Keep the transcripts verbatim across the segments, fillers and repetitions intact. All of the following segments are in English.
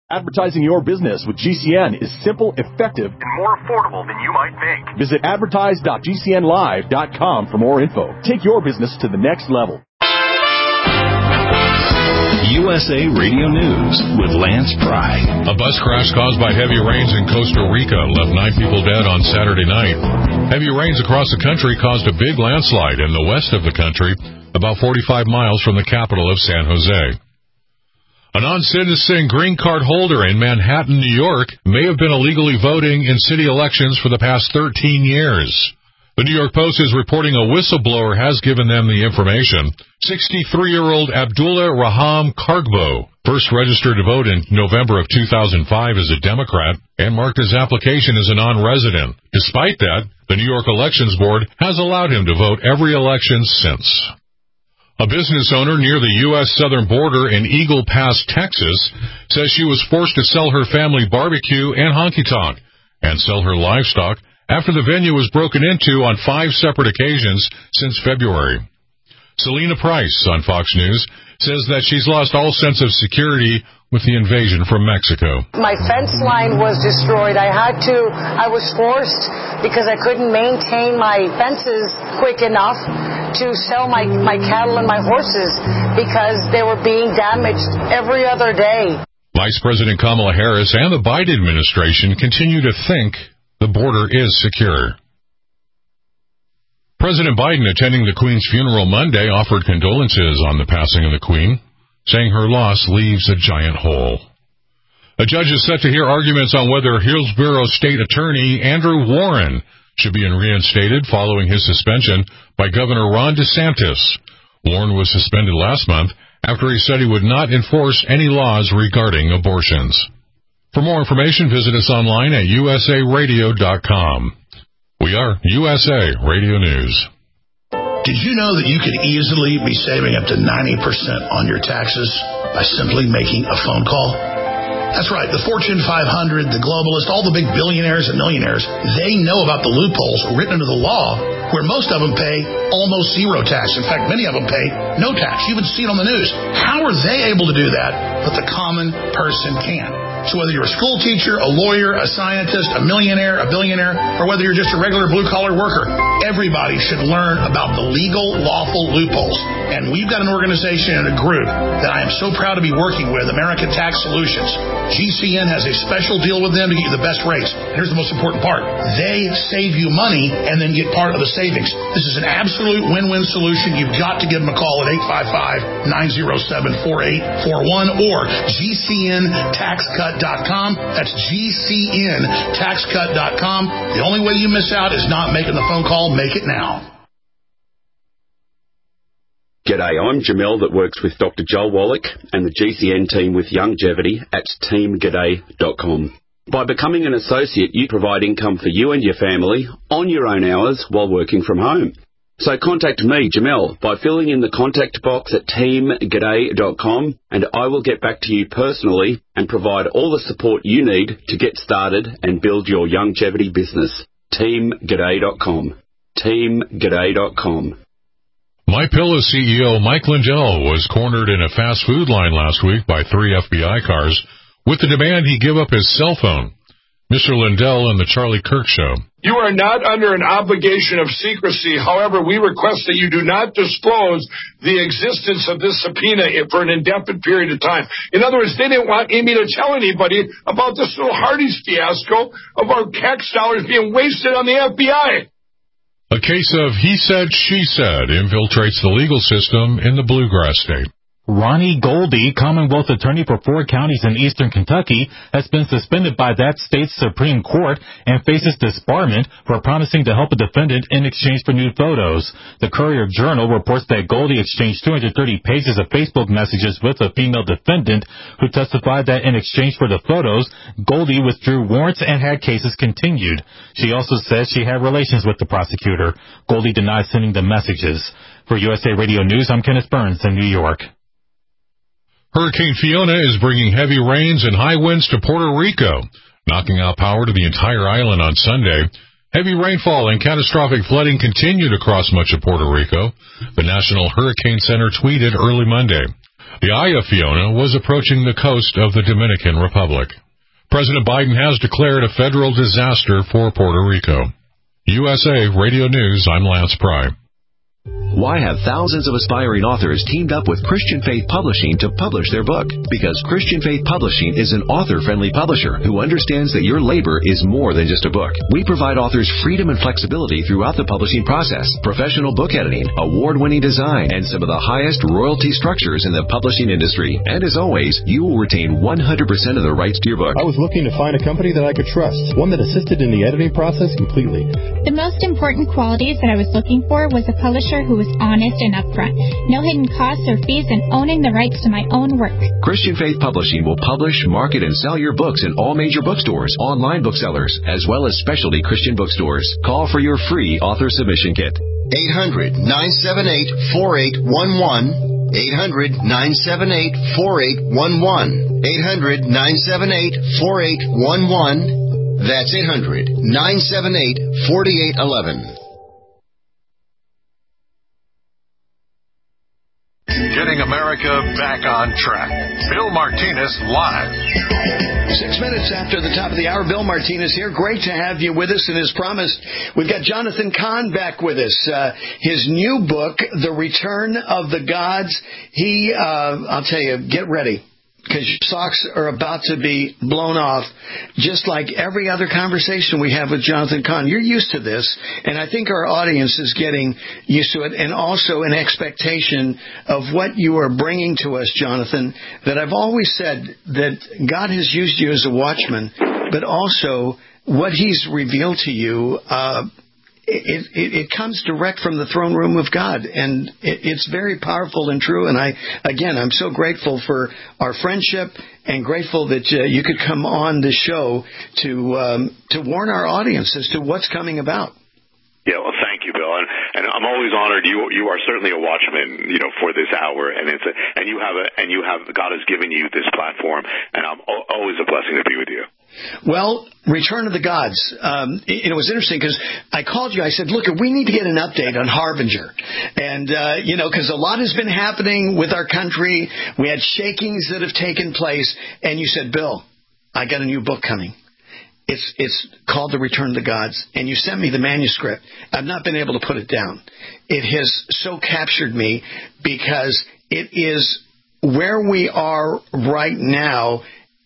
Advertising your business with G C N is simple, effective, and more affordable than you might think. Visit advertise dot g c n live dot com for more info. Take your business to the next level. U S A Radio News with Lance Pry. A bus crash caused by heavy rains in Costa Rica left nine people dead on Saturday night. Heavy rains across the country caused a big landslide in the west of the country, about forty-five miles from the capital of San Jose. A non-citizen green card holder in Manhattan, New York, may have been illegally voting in city elections for the past thirteen years. The New York Post is reporting a whistleblower has given them the information. sixty-three-year-old Abdullah Raham Kargbo first registered to vote in November of two thousand five as a Democrat and marked his application as a non-resident. Despite that, the New York Elections Board has allowed him to vote every election since. A business owner near the U S southern border in Eagle Pass, Texas, says she was forced to sell her family barbecue and honky-tonk and sell her livestock after the venue was broken into on five separate occasions since February. Selena Price on Fox News says that she's lost all sense of security with the invasion from Mexico. My fence line was destroyed. I had to, I was forced because I couldn't maintain my fences quick enough to sell my, my cattle and my horses because they were being damaged every other day. Vice President Kamala Harris and the Biden administration continue to think the border is secure. President Biden, attending the Queen's funeral Monday, offered condolences on the passing of the Queen, saying her loss leaves a giant hole. A judge is set to hear arguments on whether Hillsborough State Attorney Andrew Warren should be reinstated following his suspension by Governor Ron DeSantis. Warren was suspended last month after he said he would not enforce any laws regarding abortions. For more information, visit us online at u s a radio dot com. We are U S A Radio News. Did you know that you could easily be saving up to ninety percent on your taxes by simply making a phone call? That's right. The Fortune five hundred, the globalists, all the big billionaires and millionaires, they know about the loopholes written into the law where most of them pay almost zero tax. In fact, many of them pay no tax. You would see it on the news. How are they able to do that, but the common person can't? So whether you're a school teacher, a lawyer, a scientist, a millionaire, a billionaire, or whether you're just a regular blue-collar worker, everybody should learn about the legal, lawful loopholes. And we've got an organization and a group that I am so proud to be working with, American Tax Solutions. G C N has a special deal with them to get you the best rates. And here's the most important part. They save you money and then get part of the savings. This is an absolute win-win solution. You've got to give them a call at eight five five, nine oh seven, four eight four one or G C N tax cut dot com. That's G C N tax cut dot com. The only way you miss out is not making the phone call. Make it now. G'day, I'm Jamel that works with Doctor Joel Wallach and the G C N team with Longevity at team g'day dot com. By becoming an associate, you provide income for you and your family on your own hours while working from home. So contact me, Jamel, by filling in the contact box at team g'day dot com, and I will get back to you personally and provide all the support you need to get started and build your longevity business. team g'day dot com. team g'day dot com. MyPillow C E O Mike Lindell was cornered in a fast food line last week by three F B I cars with the demand he give up his cell phone. Mister Lindell and the Charlie Kirk Show. You are not under an obligation of secrecy. However, we request that you do not disclose the existence of this subpoena for an indefinite period of time. In other words, they didn't want me to tell anybody about this little Hardee's fiasco of our tax dollars being wasted on the F B I. A case of he said, she said infiltrates the legal system in the Bluegrass State. Ronnie Goldie, Commonwealth Attorney for four counties in eastern Kentucky, has been suspended by that state's Supreme Court and faces disbarment for promising to help a defendant in exchange for nude photos. The Courier-Journal reports that Goldie exchanged two hundred thirty pages of Facebook messages with a female defendant who testified that in exchange for the photos, Goldie withdrew warrants and had cases continued. She also says she had relations with the prosecutor. Goldie denies sending the messages. For U S A Radio News, I'm Kenneth Burns in New York. Hurricane Fiona is bringing heavy rains and high winds to Puerto Rico, knocking out power to the entire island on Sunday. Heavy rainfall and catastrophic flooding continued across much of Puerto Rico. The National Hurricane Center tweeted early Monday. The Aya Fiona was approaching the coast of the Dominican Republic. President Biden has declared a federal disaster for Puerto Rico. U S A Radio News, I'm Lance Pry. Why have thousands of aspiring authors teamed up with Christian Faith Publishing to publish their book? Because Christian Faith Publishing is an author-friendly publisher who understands that your labor is more than just a book. We provide authors freedom and flexibility throughout the publishing process, professional book editing, award-winning design, and some of the highest royalty structures in the publishing industry. And as always, you will retain one hundred percent of the rights to your book. I was looking to find a company that I could trust, one that assisted in the editing process completely. The most important qualities that I was looking for was a publisher who was honest and upfront, no hidden costs or fees, and owning the rights to my own work. Christian Faith Publishing will publish, market, and sell your books in all major bookstores, online booksellers, as well as specialty Christian bookstores. Call for your free author submission kit. eight hundred, nine seven eight, four eight one one. eight hundred, nine seven eight, four eight one one. eight hundred, nine seven eight, four eight one one. That's eight hundred, nine seven eight, four eight one one. Getting America back on track. Bill Martinez live. Six minutes after the top of the hour, Bill Martinez here. Great to have you with us. And as promised, we've got Jonathan Cahn back with us. Uh, his new book, The Return of the Gods. He, uh, I'll tell you, get ready, because your socks are about to be blown off, just like every other conversation we have with Jonathan Cahn. You're used to this, and I think our audience is getting used to it, and also an expectation of what you are bringing to us, Jonathan, that I've always said that God has used you as a watchman, but also what he's revealed to you, uh, It, it, it comes direct from the throne room of God, and it, it's very powerful and true. And I, again, I'm so grateful for our friendship and grateful that uh, you could come on the show to um, to warn our audience as to what's coming about. Yeah, well, thank you, Bill, and, and I'm always honored. You you are certainly a watchman, you know, for this hour, and it's a, and you have a and you have God has given you this platform, and I'm always a blessing to be with you. Well, Return of the Gods. Um, it, it was interesting because I called you. I said, look, we need to get an update on Harbinger. And, uh, you know, because a lot has been happening with our country. We had shakings that have taken place. And you said, Bill, I got a new book coming. It's it's called The Return of the Gods. And you sent me the manuscript. I've not been able to put it down. It has so captured me because it is where we are right now.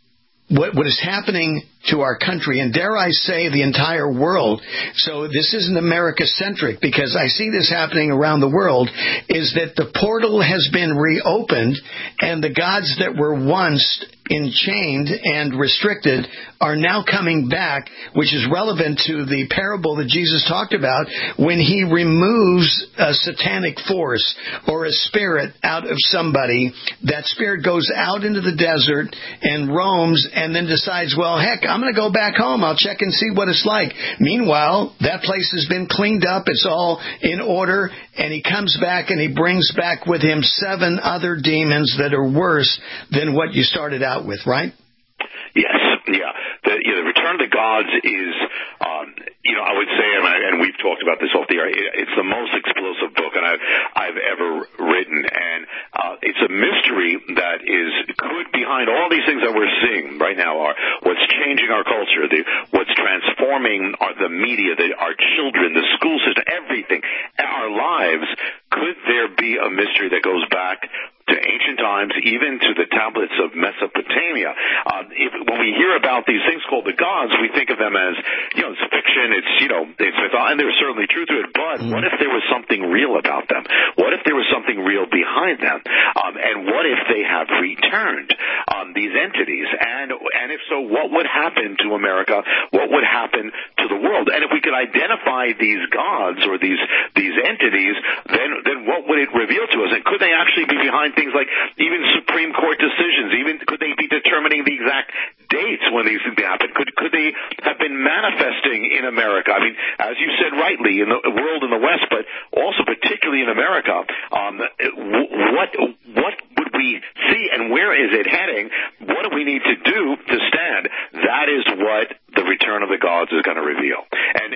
What, what is happening to our country, and dare I say the entire world, so this isn't America-centric, because I see this happening around the world, is that the portal has been reopened, and the gods that were once enchained and restricted are now coming back, which is relevant to the parable that Jesus talked about when he removes a satanic force or a spirit out of somebody. That spirit goes out into the desert and roams and then decides, well, heck, I'm going to go back home. I'll check and see what it's like. Meanwhile, that place has been cleaned up. It's all in order. And he comes back and he brings back with him seven other demons that are worse than what you started out with, right? Yes, yeah. The, you know, the Return of the Gods is, um, you know, I would say, and, I, and we've talked about this off the air, it, it's the most explosive book and I've, I've ever written. And uh, it's a mystery that is could behind all these things that we're seeing right now are what's changing our culture, the, what's transforming our, the media, the, our children, the school system, everything, our lives. Could there be a mystery that goes back to ancient times, even to the tablets of Mesopotamia? Um, if, when we hear about these things called the gods, we think of them as, you know, it's fiction, it's, you know, it's mythology, and there's certainly truth to it, but what if there was something real about them? What if there was something real behind them? Um, and what if they have returned, um, these entities? And, and if so, what would happen to America? What would happen to the world? And if we could identify these gods or these, these entities, then then what would it reveal to us? And could they actually be behind things like even Supreme Court decisions? Even could they be determining the exact dates when these things happen? Could could they have been manifesting in America? I mean, as you said rightly, in the world in the West, but also particularly in America, um, what what would we see and where is it heading? What do we need to do to stand? That is what the Return of the Gods is going to reveal. And and what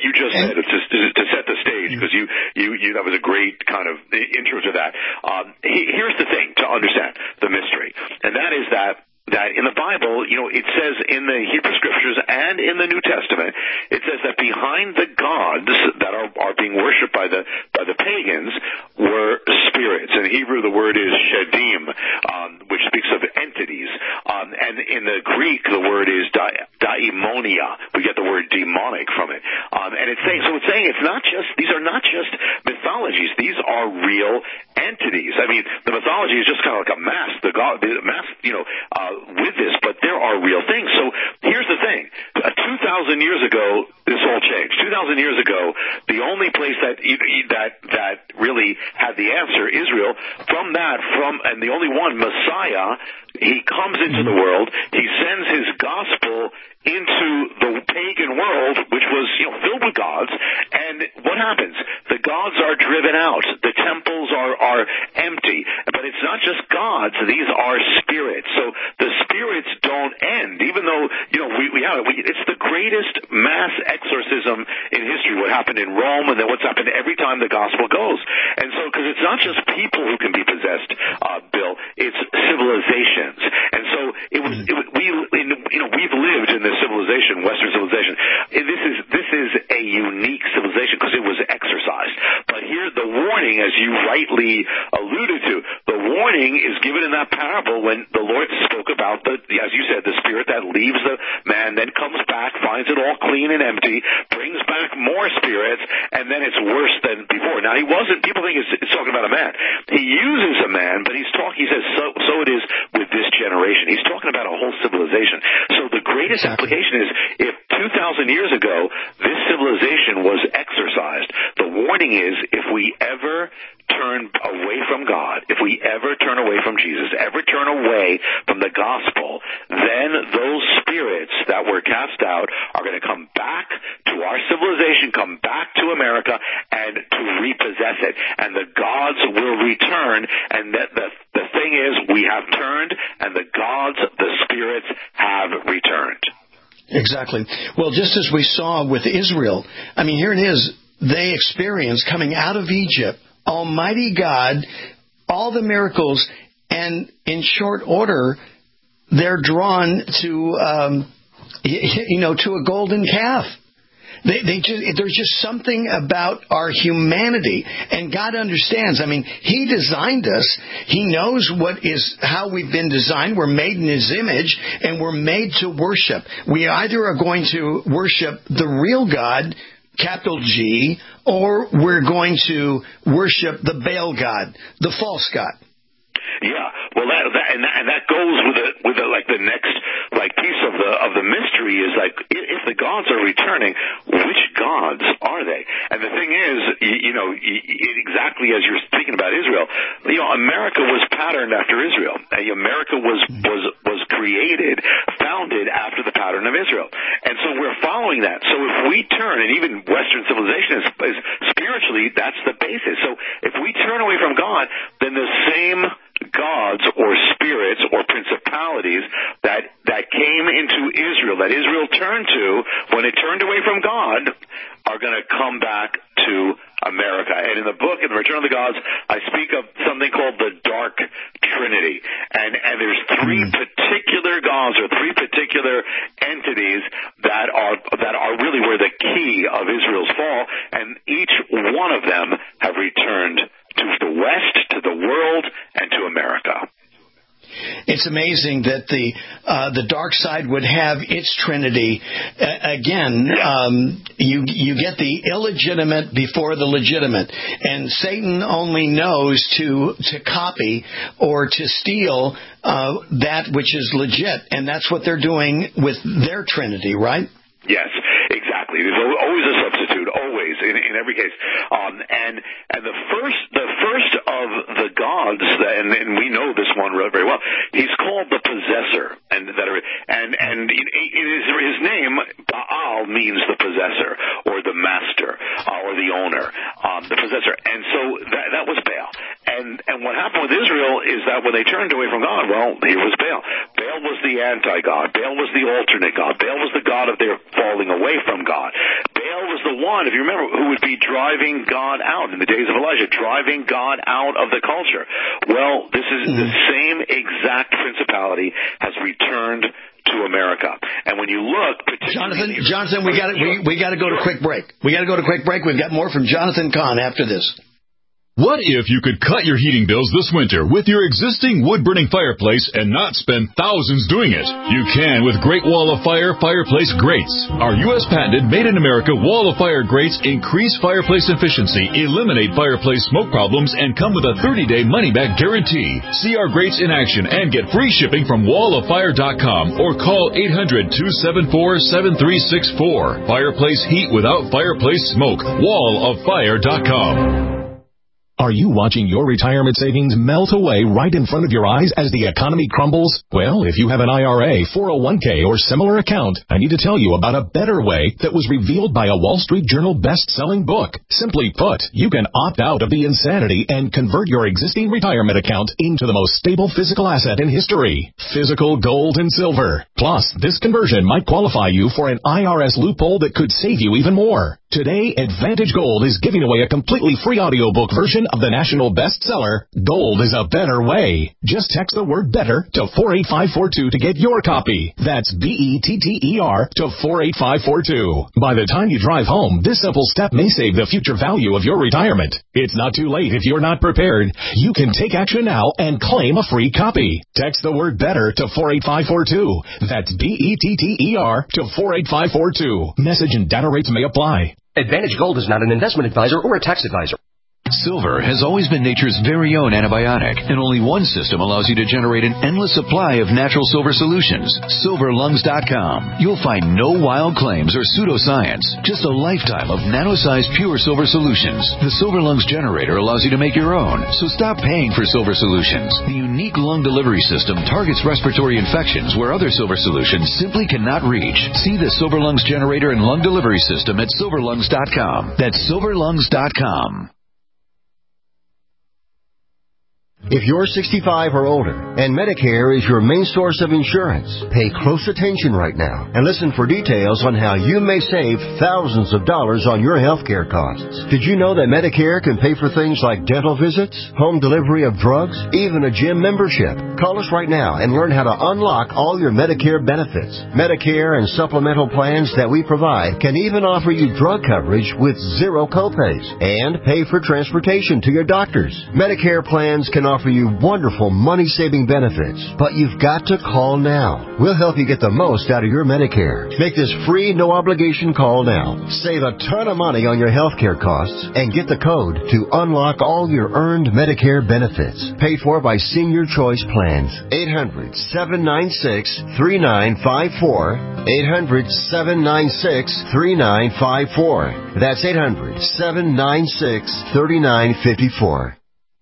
you just said, it's just to, to set the stage, because you, you, you, that was a great kind of intro to that. Um, here's the thing to understand the mystery, and that is that that in the Bible, you know, it says in the Hebrew Scriptures and in the New Testament, it says that behind the gods that are, are being worshipped by the by the pagans were spirits. In Hebrew, the word is shedim, um, which speaks of entities. Um, and in the Greek, the word is da- daimonia. We get the word demonic from it. Um, and it's saying, so it's saying it's not just, these are not just mythologies. These are real entities. I mean, the mythology is just kind of like a mask, the god, the mask, you know, uh, with this, but there are real things. So here's the thing. Uh, two thousand years ago, this all changed. two thousand years ago, the only place that that that really had the answer, Israel, from that, from and the only one, Messiah, he comes into the world, he sends his gospel into the pagan world, which was, you know, filled with gods, and what happens? The gods are driven out. The temples are, are empty. But it's not just gods. These are spirits. So the spirits don't end, even though, you know, we, we have it. We, it's the greatest mass exorcism in history, what happened in Rome and then what's happened every time the gospel goes. And so, because it's not just people who can be possessed, uh, Bill, it's civilizations. And so it was, it was we, in, you know, we've lived in this civilization, Western civilization. This is this is a unique civilization because it was exercised. But here, the warning, as you rightly alluded to, the warning is given in that parable when the Lord spoke about the, as you said, the spirit that leaves the man, then comes back, finds it all clean and empty, brings back more spirits, and then it's worse than before. Now, he wasn't. People think it's, it's talking about a man. He uses a man, but he's talking. He says, so so it is with this generation. He's talking about a whole civilization. So the greatest application is if two thousand years ago this civilization was exorcised, the warning is if we ever turn away from God, if we ever turn away from Jesus, ever turn away from the gospel, then those spirits that were cast out are going to come back to our civilization, come back to America, and to repossess it. And the gods will return, and that the, the thing is, we have turned, and the gods, the spirits, have returned. Exactly. Well, just as we saw with Israel, I mean, here it is, they experienced coming out of Egypt, Almighty God, all the miracles, and in short order, they're drawn to, um, you know, to a golden calf. They, they just, there's just something about our humanity, and God understands. I mean, He designed us. He knows what is how we've been designed. We're made in His image, and we're made to worship. We either are going to worship the real God, capital G, or we're going to worship the Baal God, the false God. Yeah, well, that, that and that and that goes with the with the, like the next like piece of the of the mystery is like if the gods are returning, which gods are they? And the thing is, you, you know, exactly as you're speaking about Israel, you know, America was patterned after Israel. America was was was created, founded after the pattern of Israel, and so we're following that. So if we turn, and even Western civilization is, is spiritually, that's the basis. So if we turn away from God, then the same gods or spirits or principalities that that came into Israel, that Israel turned to when it turned away from God, are going to come back to America. And in the book, in The Return of the Gods, I speak of something called the Dark Trinity. And, and there's three particular gods or three particular entities that are that are really where the key of Israel's fall, and each one of them have returned to the West, to the world, and to America. It's amazing that the uh, the dark side would have its trinity. Uh, again, um, you you get the illegitimate before the legitimate, and Satan only knows to to copy or to steal uh, that which is legit, and that's what they're doing with their trinity, right? Yes, exactly. There's always a substitute, always in, in every case. Um, and and the first the first of the gods, and, and we know this one very well. He's called the possessor, and that are, and and it, it is his name. Baal means the possessor or the master uh, or the owner, um, the possessor. And so that that was Baal. And and what happened with Israel is that when they turned away from God, well, here was Baal. Baal was the anti-God. Baal was the alternate God. Baal was the God of their falling away from God. Baal Baal was the one, if you remember, who would be driving God out in the days of Elijah, driving God out of the culture. Well, this is mm-hmm. the same exact principality has returned to America. And when you look, Jonathan, Jonathan, we got we we got to go to quick break. We got to go to quick break. We've got more from Jonathan Cahn after this. What if you could cut your heating bills this winter with your existing wood-burning fireplace and not spend thousands doing it? You can with Great Wall of Fire Fireplace Grates. Our U S patented made-in-America Wall of Fire grates increase fireplace efficiency, eliminate fireplace smoke problems, and come with a thirty-day money-back guarantee. See our grates in action and get free shipping from wall of fire dot com or call eight hundred, two seven four, seven three six four. Fireplace heat without fireplace smoke. wall of fire dot com. Are you watching your retirement savings melt away right in front of your eyes as the economy crumbles? Well, if you have an I R A, four oh one k, or similar account, I need to tell you about a better way that was revealed by a Wall Street Journal best-selling book. Simply put, you can opt out of the insanity and convert your existing retirement account into the most stable physical asset in history, physical gold and silver. Plus, this conversion might qualify you for an I R S loophole that could save you even more. Today, Advantage Gold is giving away a completely free audiobook version of the national bestseller, Gold is a Better Way. Just text the word better to four eight five four two to get your copy. That's B E T T E R to four eight five four two. By the time you drive home, this simple step may save the future value of your retirement. It's not too late if you're not prepared. You can take action now and claim a free copy. Text the word better to four eight five four two. That's B E T T E R to four eight five four two. Message and data rates may apply. Advantage Gold is not an investment advisor or a tax advisor. Silver has always been nature's very own antibiotic, and only one system allows you to generate an endless supply of natural silver solutions. silver lungs dot com. You'll find no wild claims or pseudoscience, just a lifetime of nano-sized pure silver solutions. The Silver Lungs generator allows you to make your own, so stop paying for silver solutions. The unique lung delivery system targets respiratory infections where other silver solutions simply cannot reach. See the Silver Lungs generator and lung delivery system at silver lungs dot com. That's silver lungs dot com. If you're sixty-five or older and Medicare is your main source of insurance, pay close attention right now and listen for details on how you may save thousands of dollars on your health care costs. Did you know that Medicare can pay for things like dental visits, home delivery of drugs, even a gym membership? Call us right now and learn how to unlock all your Medicare benefits. Medicare and supplemental plans that we provide can even offer you drug coverage with zero copays and pay for transportation to your doctors. Medicare plans can offer you wonderful money-saving benefits, but you've got to call now. We'll help you get the most out of your Medicare. Make this free, no-obligation call now. Save a ton of money on your health care costs and get the code to unlock all your earned Medicare benefits. Paid for by Senior Choice Plans. eight hundred, seven nine six, three nine five four. eight hundred, seven nine six, three nine five four. That's eight hundred, seven nine six, three nine five four.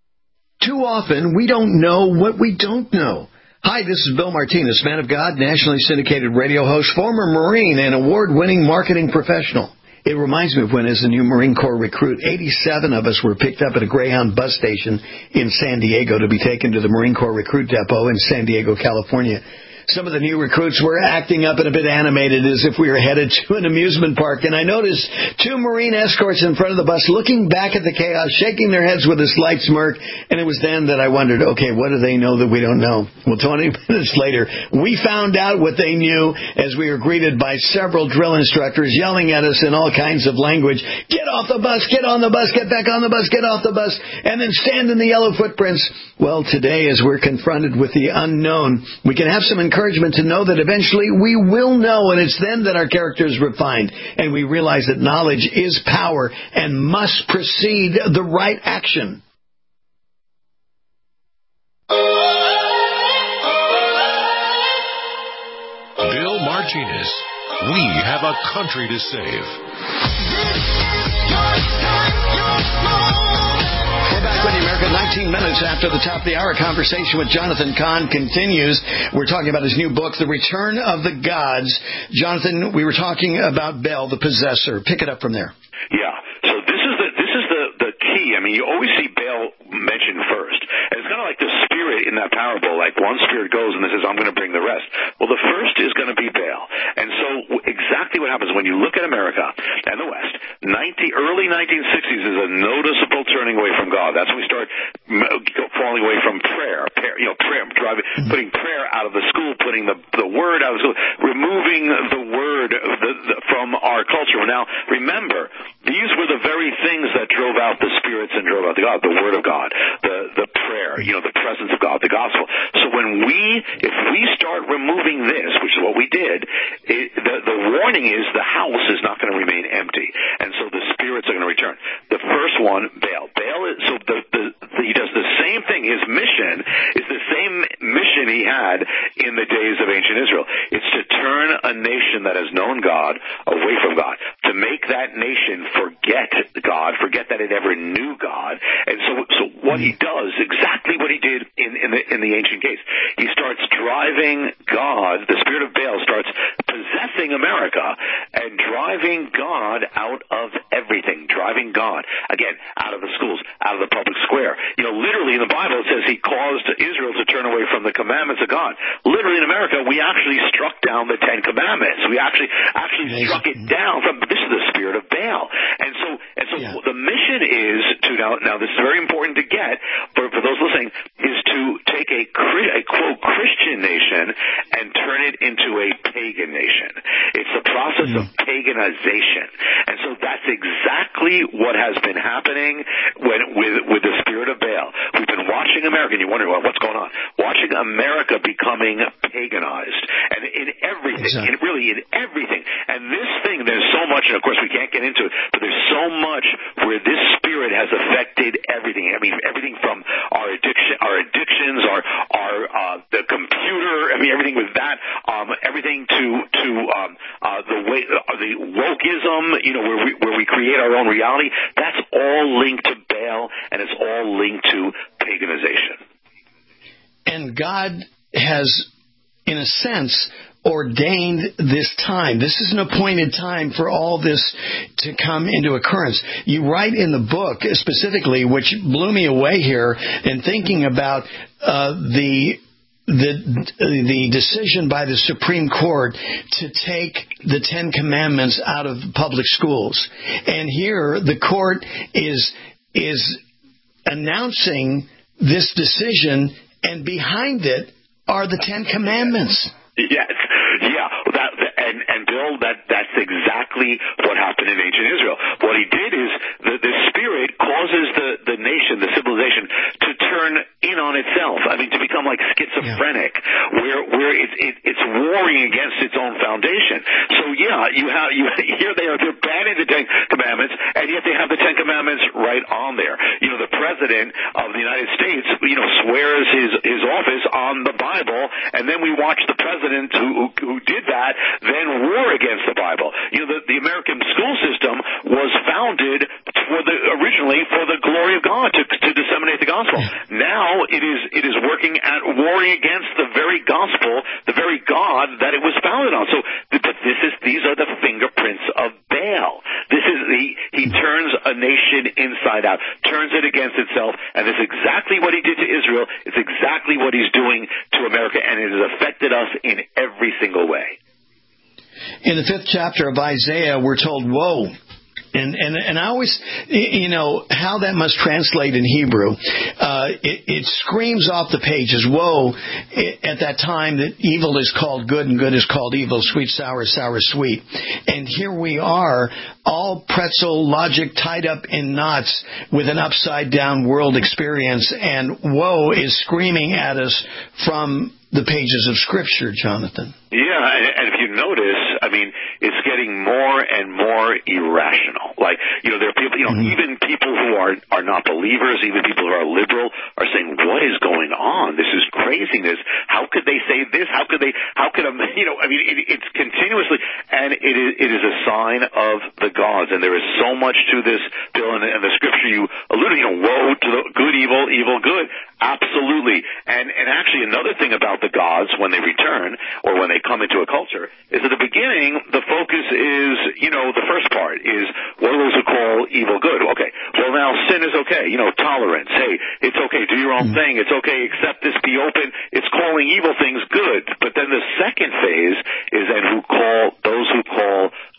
Too often, we don't know what we don't know. Hi, this is Bill Martinez, man of God, nationally syndicated radio host, former Marine, and award-winning marketing professional. It reminds me of when, as a new Marine Corps recruit, eighty-seven of us were picked up at a Greyhound bus station in San Diego to be taken to the Marine Corps Recruit Depot in San Diego, California. Some of the new recruits were acting up and a bit animated as if we were headed to an amusement park. And I noticed two Marine escorts in front of the bus looking back at the chaos, shaking their heads with a slight smirk. And it was then that I wondered, okay, what do they know that we don't know? Well, twenty minutes later, we found out what they knew as we were greeted by several drill instructors yelling at us in all kinds of language. Get off the bus, get on the bus, get back on the bus, get off the bus, and then stand in the yellow footprints. Well, today, as we're confronted with the unknown, we can have some encouragement to know that eventually we will know, and it's then that our character is refined, and we realize that knowledge is power and must precede the right action. Bill Martinez, we have a country to save. We're back with you, America. nineteen minutes after the top of the hour. Conversation with Jonathan Cahn continues. We're talking about his new book, The Return of the Gods. Jonathan, we were talking about Baal, the possessor. Pick it up from there. Yeah. So this is the this is the the key. I mean, you always see Baal mentioned first, and it's kind of like the spirit in that parable. Like one spirit goes and it says, "I'm going to bring the rest." Well, the first is going to be Baal, and so exactly exactly what happens when you look at America and the West. ninety, early nineteen sixties is a noticeable turning away from God. That's when we start falling away from prayer, prayer you know, prayer, driving, putting prayer out of the school, putting the, the word out of the school, removing the word the, the, from our culture. Now, remember, these were the very things that drove out the spirits and drove out the God, the word of God, the, the prayer, you know, the presence of God, the gospel. So when we, if we start removing this, which is what we did, it, the, the warning is the house is not going to remain empty. And so the spirits are going to return. The first one, Baal. Baal is, so the, the, the, he does the same thing. His mission is the same mission he had in the days of ancient Israel. It's to turn a nation that has known God away from God, to make that nation forget God, forget that it ever knew God. And so, so what he does, exactly what he did in, in the in the ancient case, he starts driving God, the spirit of Baal starts possessing America and driving God out of everything, driving God, again, out of the schools, out of the public square. You know, literally in the Bible it says he caused Israel to turn away from the commandments of God. Literally in America, we actually struck down the Ten Commandments. We actually actually Amazing. struck it down from, this is the spirit of Baal. And so, and so yeah. the mission is to, now, now this is very important to get, for, for those listening, is to take a, a quote, Christian nation and turn it into a pagan nation. It's the process mm. of paganization. And so that's exactly what has been happening when, with, with the spirit of Baal. We've been watching America, and you wonder, well, what's going on? Watching America becoming paganized. And in everything, exactly. in really in everything. And this thing, there's so much, and of course we can't get into it, but there's so much where this spirit has affected everything. I mean, everything from our addiction, our addictions, our, our, uh, the computer, I mean, everything with that, um, everything to, to, um, uh, the way, uh, the wokeism, you know, where we, where we create our own reality, that's all linked to Baal, and it's all linked to paganization. And God has, in a sense, ordained this time. This is an appointed time for all this to come into occurrence. You write in the book specifically, which blew me away here, in thinking about uh, the the the decision by the Supreme Court to take the Ten Commandments out of public schools. And here the court is is announcing this decision, and behind it are the Ten Commandments. Yes, yeah, that, and and Bill, that that's exactly what happened in ancient Israel. What he did is the the spirit causes the the nation, the civilization, to turn in on itself. I mean, to become like schizophrenic, yeah. where where it's it, it's warring against its own foundation. So yeah, you have you here they are they're banning the Ten Commandments, and yet they have the Ten Commandments right on there. You know, the president of the United States, you know, swears his his office on the Bible, and then we watch the president Who, who, who did that then war against the Bible. You know, the, the American school system was founded for the originally for the glory of God, to, to disseminate the gospel. Now it is it is working at warring against the very gospel, the very God that it was founded on. So, but this is these are the fingerprints of Baal. This is the he turns a nation inside out, turns it against itself, and this is exactly what he did to Israel. It's exactly what he's doing to America, and it has affected us in every single way. In the fifth chapter of Isaiah, we're told, woe. And, and and I always, you know, how that must translate in Hebrew. Uh, it, it screams off the pages, woe, at that time that evil is called good and good is called evil, sweet, sour, sour, sweet. And here we are, all pretzel logic tied up in knots with an upside-down world experience. And woe is screaming at us from the pages of Scripture, Jonathan. Yeah, and, and if you notice, I mean, it's getting more and more irrational. Like, you know, there are people, you know, mm-hmm. even people who are, are not believers, even people who are liberal, are saying, what is going on? This is craziness. How could they say this? How could they, how could, a, you know, I mean, it, it's continuously, and it is, it is a sign of the gods, and there is so much to this, Bill, and, and the Scripture you alluded, you know, woe to the good, evil, evil, good. Absolutely. And, and actually another thing about the gods when they return, or when they come into a culture, is at the beginning, the focus is, you know, the first part is, what are those who call evil good? Okay, well now sin is okay, you know, tolerance, hey, it's okay, do your own mm. thing, it's okay, accept this, be open, it's calling evil things good. But then the second phase is then who call, those who call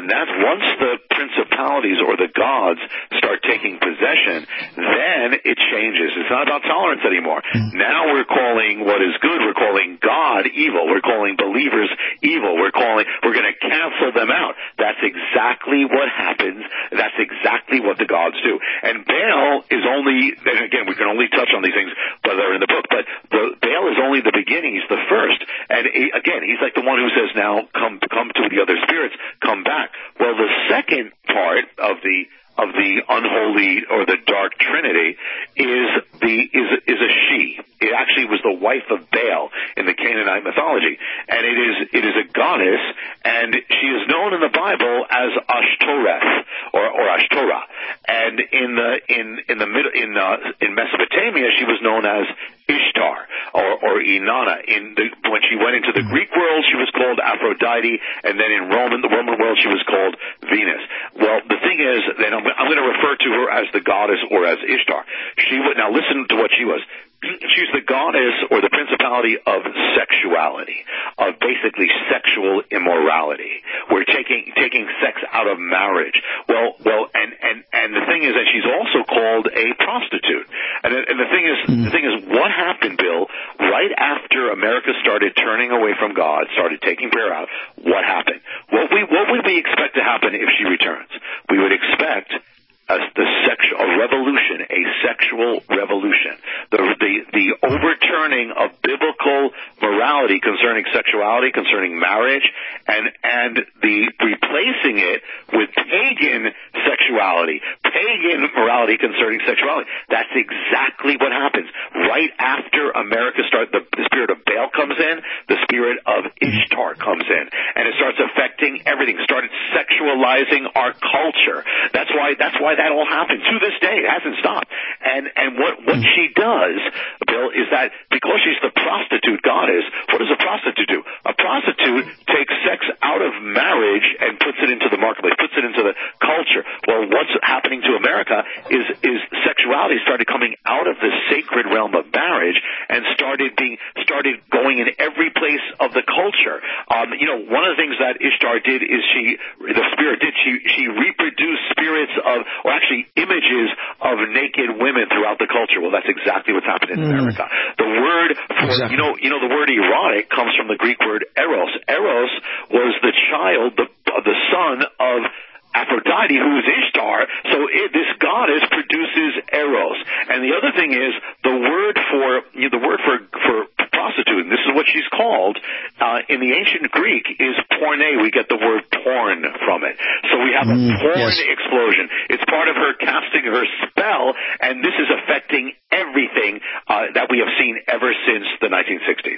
And that's once the principalities or the gods start taking possession, then it changes. It's not about tolerance anymore. Mm-hmm. Now we're calling what is good, we're calling God evil. We're calling believers evil. We're calling, we're going to cancel them out. That's exactly what happens. That's exactly what the gods do. And Baal is only, and again, we can only touch on these things, but they're in the book, but the, Baal is only the beginning. He's the first. And he, again, he's like the one who says, now come, come to the other spirits, come back. Well, the second part of the of the unholy or the dark trinity is the is is a she. It actually was the wife of Baal in the Canaanite mythology, and it is it is a goddess, and she is known in the Bible as Ashtoreth or or Ashtorah, and in the in in the middle in uh, in Mesopotamia she was known as Ishtar or or Inanna. In the when she went into the Greek world she was called Aphrodite, and then in Roman the Roman world she was called Venus. Well, the thing is, then I'm, I'm going to refer to her as the goddess or as Ishtar. She would now listen to what she was. She's the goddess or the principality of sexuality, of basically sexual immorality. We're taking taking sex out of marriage. Well, well, and and and the thing is that she's also called a prostitute. And and the thing is, the thing is, what happened, Bill? Right after America started turning away from God, started taking prayer out, what happened? What we what would we expect to happen if she returns? We would expect as the sexual a revolution, a sexual revolution, the the the overturning of biblical morality concerning sexuality, concerning marriage, and and the replacing it with pagan sexuality, pagan morality concerning sexuality. That's exactly what happens right after America starts. The, the spirit of Baal comes in, the spirit of Ishtar comes in, and it starts affecting everything. Started sexualizing our culture. That's why. That's why. That all happened to this day. It hasn't stopped. And and what what she does, Bill, is that because she's the prostitute goddess, what does a prostitute do? A prostitute takes sex out of marriage and puts it into the marketplace, puts it into the culture. Well, what's happening to America is is sexuality started coming out of the sacred realm of marriage and started being started going in every place of the culture. Um, you know, one of the things that Ishtar did is she, the spirit did, she she reproduced spirits of, or actually images of naked women throughout the culture. Well, that's exactly what's happened in mm. America. The word for, exactly. you know, you know, the word erotic comes from the Greek word eros. Eros was the child, the the son of Aphrodite, who is Ishtar. So it, this goddess produces eros. And the other thing is the word for you know, the word for for prostitute, and this is what she's called uh, in the ancient Greek, is porne. We get the word porn from it. So we have a mm, porn yes. explosion. It's part of her casting her spell, and this is affecting everything uh, that we have seen ever since the nineteen sixties.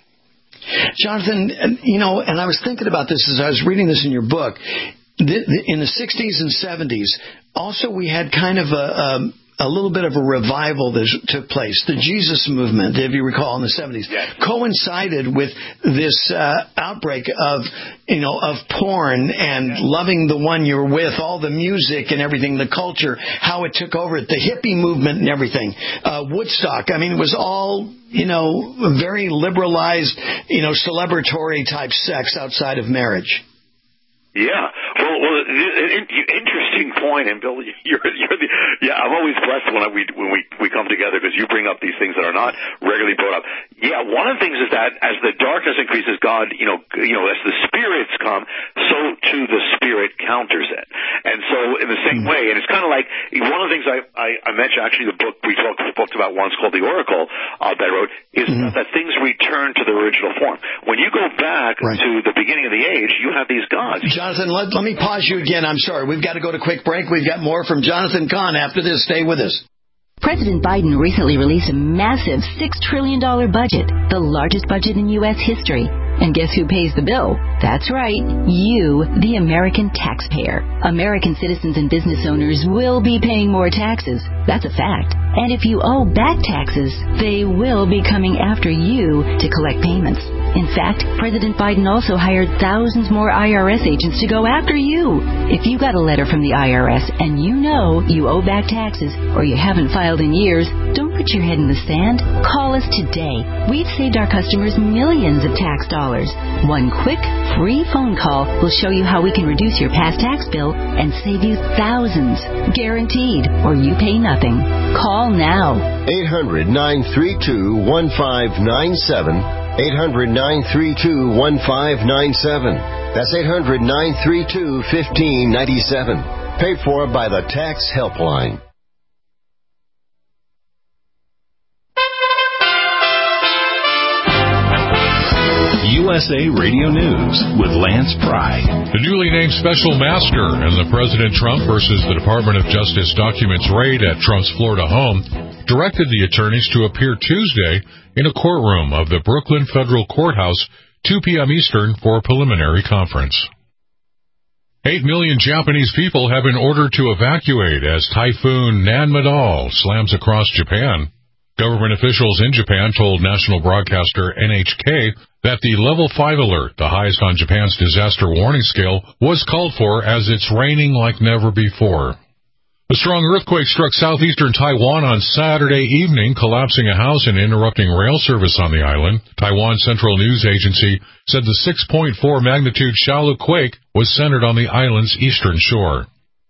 Jonathan, you know, and I was thinking about this as I was reading this in your book. In the sixties and seventies, also we had kind of a, a, a little bit of a revival that took place. The Jesus movement, if you recall, in the seventies, yes. coincided with this uh, outbreak of, you know, of porn and yes. loving the one you're with, all the music and everything, the culture, how it took over, the hippie movement and everything, uh, Woodstock. I mean, it was all, you know, very liberalized, you know, celebratory type sex outside of marriage. Yeah, well, well, interesting point, and Bill, you're, you're the, yeah, I'm always blessed when I, we when we we come together because you bring up these things that are not regularly brought up. Yeah, one of the things is that as the darkness increases, God, you know, you know, as the spirits come, so too the spirit counters it, and so in the same way, and it's kind of like one of the things I, I, I mentioned actually the book we talked talked about once called The Oracle uh, that I wrote is mm-hmm. that things return to their original form. When you go back right. to the beginning of the age, you have these gods. Jonathan, let, let me pause you again. I'm sorry. We've got to go to a quick break. We've got more from Jonathan Cahn after this. Stay with us. President Biden recently released a massive six trillion dollars budget, the largest budget in U S history. And guess who pays the bill? That's right, you, the American taxpayer. American citizens and business owners will be paying more taxes. That's a fact. And if you owe back taxes, they will be coming after you to collect payments. In fact, President Biden also hired thousands more I R S agents to go after you. If you got a letter from the I R S and you know you owe back taxes or you haven't filed in years, don't pretend put your head in the sand? Call us today. We've saved our customers millions of tax dollars. One quick, free phone call will show you how we can reduce your past tax bill and save you thousands. Guaranteed, or you pay nothing. Call now. eight hundred, nine three two, one five nine seven. eight hundred, nine three two, one five nine seven. That's eight hundred, nine three two, one five nine seven. Paid for by the Tax Helpline. U S A Radio News with Lance Pry. The newly named Special Master in the President Trump versus the Department of Justice documents raid at Trump's Florida home directed the attorneys to appear Tuesday in a courtroom of the Brooklyn Federal Courthouse, two p.m. Eastern, for a preliminary conference. Eight million Japanese people have been ordered to evacuate as Typhoon Nanmadol slams across Japan. Government officials in Japan told national broadcaster N H K that the level five alert, the highest on Japan's disaster warning scale, was called for as it's raining like never before. A strong earthquake struck southeastern Taiwan on Saturday evening, collapsing a house and interrupting rail service on the island. Taiwan's Central News Agency said the six point four magnitude shallow quake was centered on the island's eastern shore.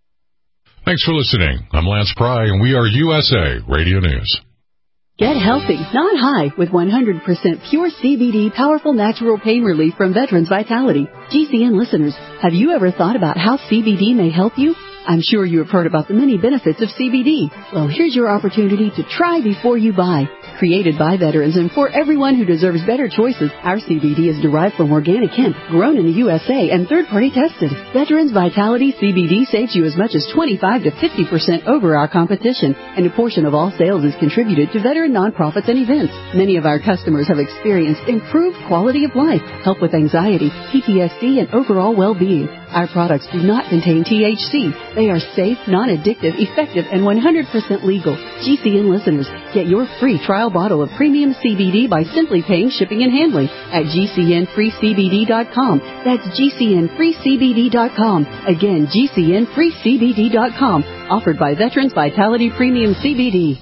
Thanks for listening. I'm Lance Pry, and we are U S A Radio News. Get healthy, not high, with one hundred percent pure C B D powerful natural pain relief from Veterans Vitality. G C N listeners, have you ever thought about how C B D may help you? I'm sure you have heard about the many benefits of C B D. Well, here's your opportunity to try before you buy. Created by veterans and for everyone who deserves better choices, our C B D is derived from organic hemp, grown in the U S A and third-party tested. Veterans Vitality C B D saves you as much as twenty-five to fifty percent over our competition, and a portion of all sales is contributed to veteran nonprofits and events. Many of our customers have experienced improved quality of life, help with anxiety, P T S D, and overall well-being. Our products do not contain T H C. They are safe, non-addictive, effective, and one hundred percent legal. G C N listeners, get your free trial bottle of premium C B D by simply paying shipping and handling at G C N free C B D dot com. That's G C N free C B D dot com. Again, G C N free C B D dot com. Offered by Veterans Vitality Premium C B D.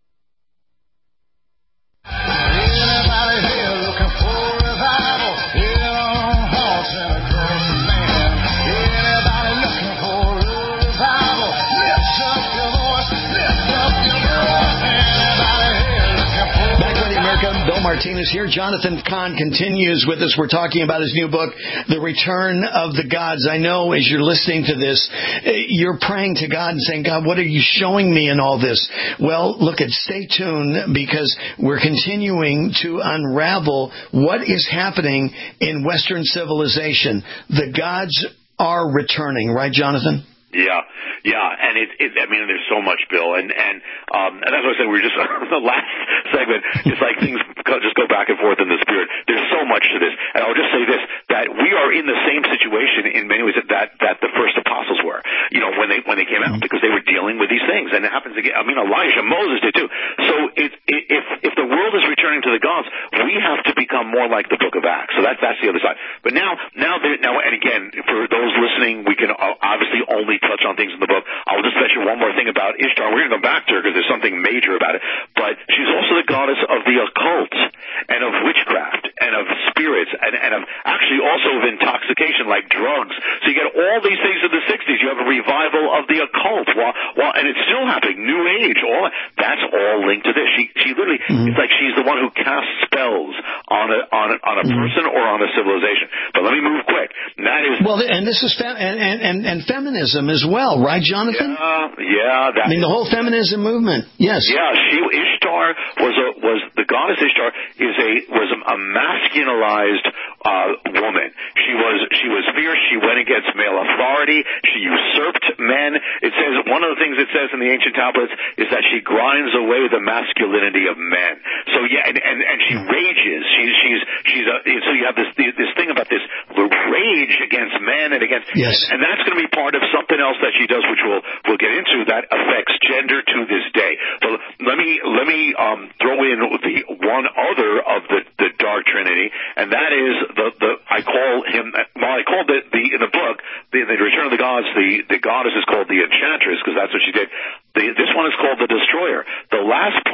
Martinez here. Jonathan Cahn continues with us. We're talking about his new book, The Return of the Gods. I know as you're listening to this, you're praying to God and saying, God, what are you showing me in all this? Well, look, at stay tuned, because we're continuing to unravel what is happening in Western civilization. The gods are returning, right, Jonathan? Yeah, yeah, and it, it, I mean, there's so much, Bill, and and um, and that's what I said. We were just the last segment. It's like things just go back and forth in the spirit. There's so much to this, and I'll just say this: that we are in the same situation in many ways that that, that the first apostles were. You know, when they when they came out, because they were dealing with these things, and it happens again. I mean, Elijah, Moses did too. So it, it, if if the world is returning to the gods, we have to become more like the Book of Acts. So that's that's the other side. But now, now, now, and again, for those listening, we can obviously only touch on things in the book. I'll just mention one more thing about Ishtar. We're going to go back to her because there's something major about it. But she's also the goddess of the occult and of witchcraft and of spirits and, and of actually also of intoxication, like drugs. So you get all these things in the sixties. You have a revival of the occult, while, while, and it's still happening. New Age, all that's all linked to this. She, she literally, mm-hmm. it's like she's the one who casts spells on a on a, on a mm-hmm. person or on a civilization. But let me move quick. And that is well, and this is fem- and, and and and feminism as well. Right, Jonathan? Yeah, yeah. That I mean, the whole feminism movement. Yes. Yeah, she Ishtar was a was the goddess Ishtar is a was a, a masculinized uh, woman. She was she was fierce. She went against male authority. She usurped men. It says one of the things it says in the ancient tablets is that she grinds away the masculinity of men. So yeah, and and, and she rages. She's she's she's a, so you have this this thing about this rage against men and against yes, and that's going to be part of something else that she does, which we'll we'll get into, that affects gender to this day. So let me let me um, throw in the one other of the, the dark trinity, and that is the the I call him. Well, I called it the in the book the, the Return of the Gods. The the goddess is called the Enchantress because that's what she did. The, this one is called the Destroyer. The last part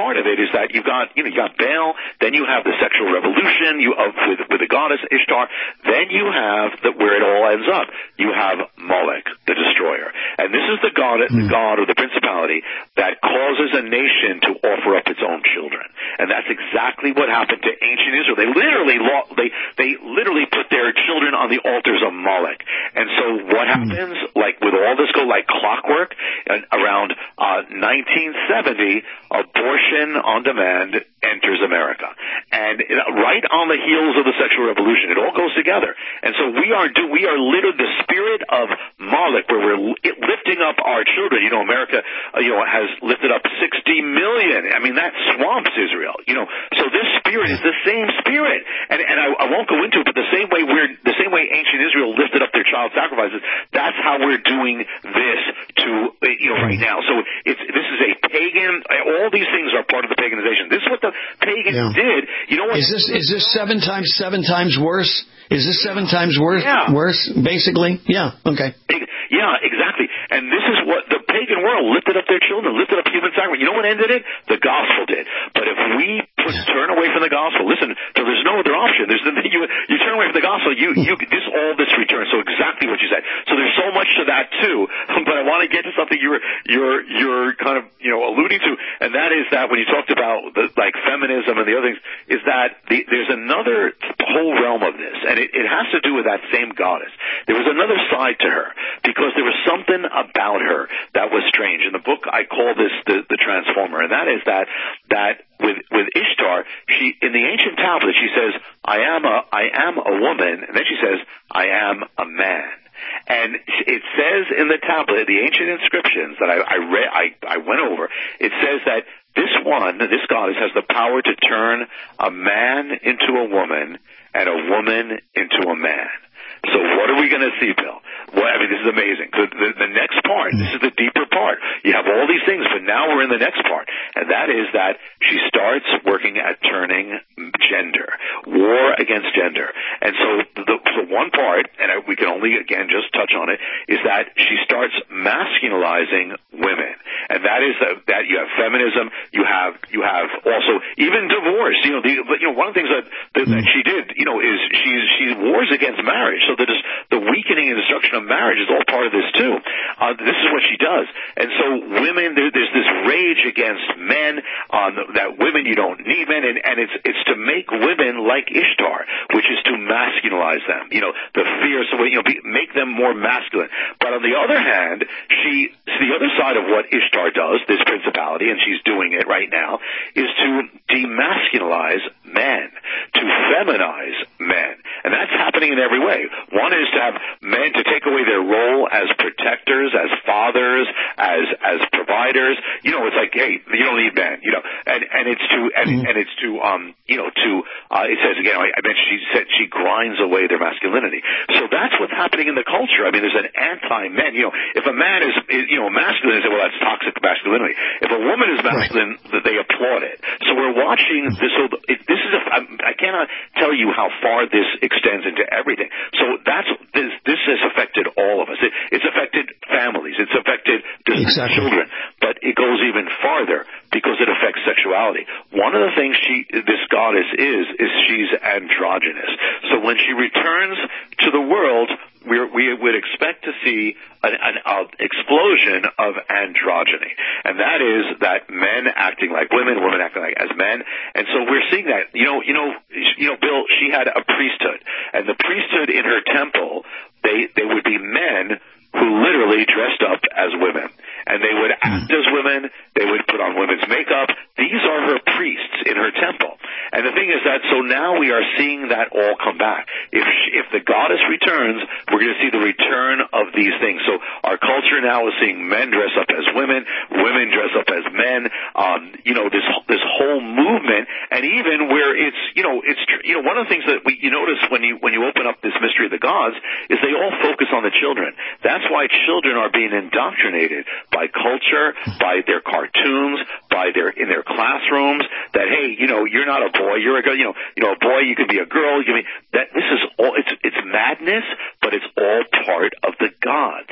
part of it is that you've got, you know, you got Baal, then you have the sexual revolution you of with with the goddess Ishtar, then you have the, where it all ends up. You have Molech, the destroyer, and this is the god, the god or the principality that causes a nation to offer up its own children, and that's exactly what happened to ancient Israel. They literally they they literally put their children on the altars of Molech, and so what happens? Like with all this go like clockwork, and around uh, nineteen seventy, abortion on demand enters America, and right on the heels of the sexual revolution, it all goes together. And so we are do we are literally the spirit of Molech, where we're lifting up our children. You know, America, uh, you know, has lifted up sixty million. I mean, that swamps Israel. You know, so this spirit is the same spirit, and and I, I won't go into it, but the same way we're the same way ancient Israel lifted up their child sacrifices, that's how we're doing this to you know right now. So it's this is a pagan. All these things are part of the paganization. This is what the pagans yeah. did. You know what? Is this is this seven times seven times worse? Is this seven times worse? Yeah. Worse, basically. Yeah. Okay. Yeah, exactly. And this is what the pagan world lifted up their children, lifted up human sacrifice. You know what ended it? The gospel did. But if we put, turn away from the gospel, listen, so there's no other option. There's the, you you turn away from the gospel, you you this all this returns. So exactly what you said. So there's so much to that too. But I want to get to something you're you're you're kind of you know alluding to, and that is that when you talked about the, like feminism and the other things, is that the, there's another whole realm of this, and it, it has to do with that same goddess. There was another side to her, because there was something about her that was strange. In the book, I call this the, the transformer, and that is that that with with Ishtar, she in the ancient tablet she says, "I am a I am a woman," and then she says, "I am a man." And it says in the tablet, the ancient inscriptions that I, I read, I, I went over, it says that this one, this goddess, has the power to turn a man into a woman and a woman into a man. So what are we going to see, Bill? Well, I mean, this is amazing. The, the, the next part, this is the deeper part. You have all these things, but now we're in the next part, and that is that she starts working at turning gender, war against gender. And so the, the one part, and I, we can only, again, just touch on it, is that she starts masculinizing women. And that is that, that you have feminism, you have you have also even divorce. You know, the, you know one of the things that, that, that she did, you know, is she she wars against marriage. So the the weakening and destruction of marriage is all part of this too. Uh, this is what she does. And so women, there, there's this rage against men on um, that women you don't need men, and, and it's it's to make women like Ishtar, which is to masculinize them. You know, the fierce, you know, be, make them more masculine. But on the other hand, she the other side of what Ishtar does, this principality, and she's doing it right now, is to demasculinize men, to feminize men, and that's happening in every way. One is to have men to take away their role as protectors, as fathers, as as providers. You know, it's like, hey, you don't need men. You know, and and it's to and, mm-hmm. and it's to um you know to uh, it says again. I, I mentioned she said she grinds away their masculinity. So that's what's happening in the culture. I mean, there's an anti-men. You know, if a man is, is you know masculine, they say, well, that's toxic masculinity. If a woman is masculine, right. they applaud it. So we're watching this. So it, this is a, I cannot tell you how far this extends into everything. So that's this. This has affected all of us. It, it's affected families. It's affected exactly. children. But it goes even farther because it affects sexuality. One of the things she, this goddess is, is she's androgynous. So when she returns to the world, we're, we would expect to see an, an uh, explosion of androgyny, and that is that men acting like women, women acting like as men, and so we're seeing that. You know, you know, you know, Bill. She had a priesthood, and the priesthood in her temple, they they would be men who literally dressed up as women, and they would act as women. They would put on women's makeup. These are her priests in her temple. And the thing is that, so now we are seeing that all come back. If she, if the goddess returns, we're going to see the return of these things. So our culture now is seeing men dress up as women, women dress up as men. Um, you know, this this whole movement, and even where it's, you know, it's you know one of the things that we, you notice when you when you open up this mystery of the gods is they all focus on the children. That's why children are being indoctrinated by culture, by their cartoons, by their in their classrooms. That hey, you know, you're not a boy, you're a girl. You know, you know, a boy, you can be a girl. You can be, that this is all. It's it's madness, but it's all part of the gods. And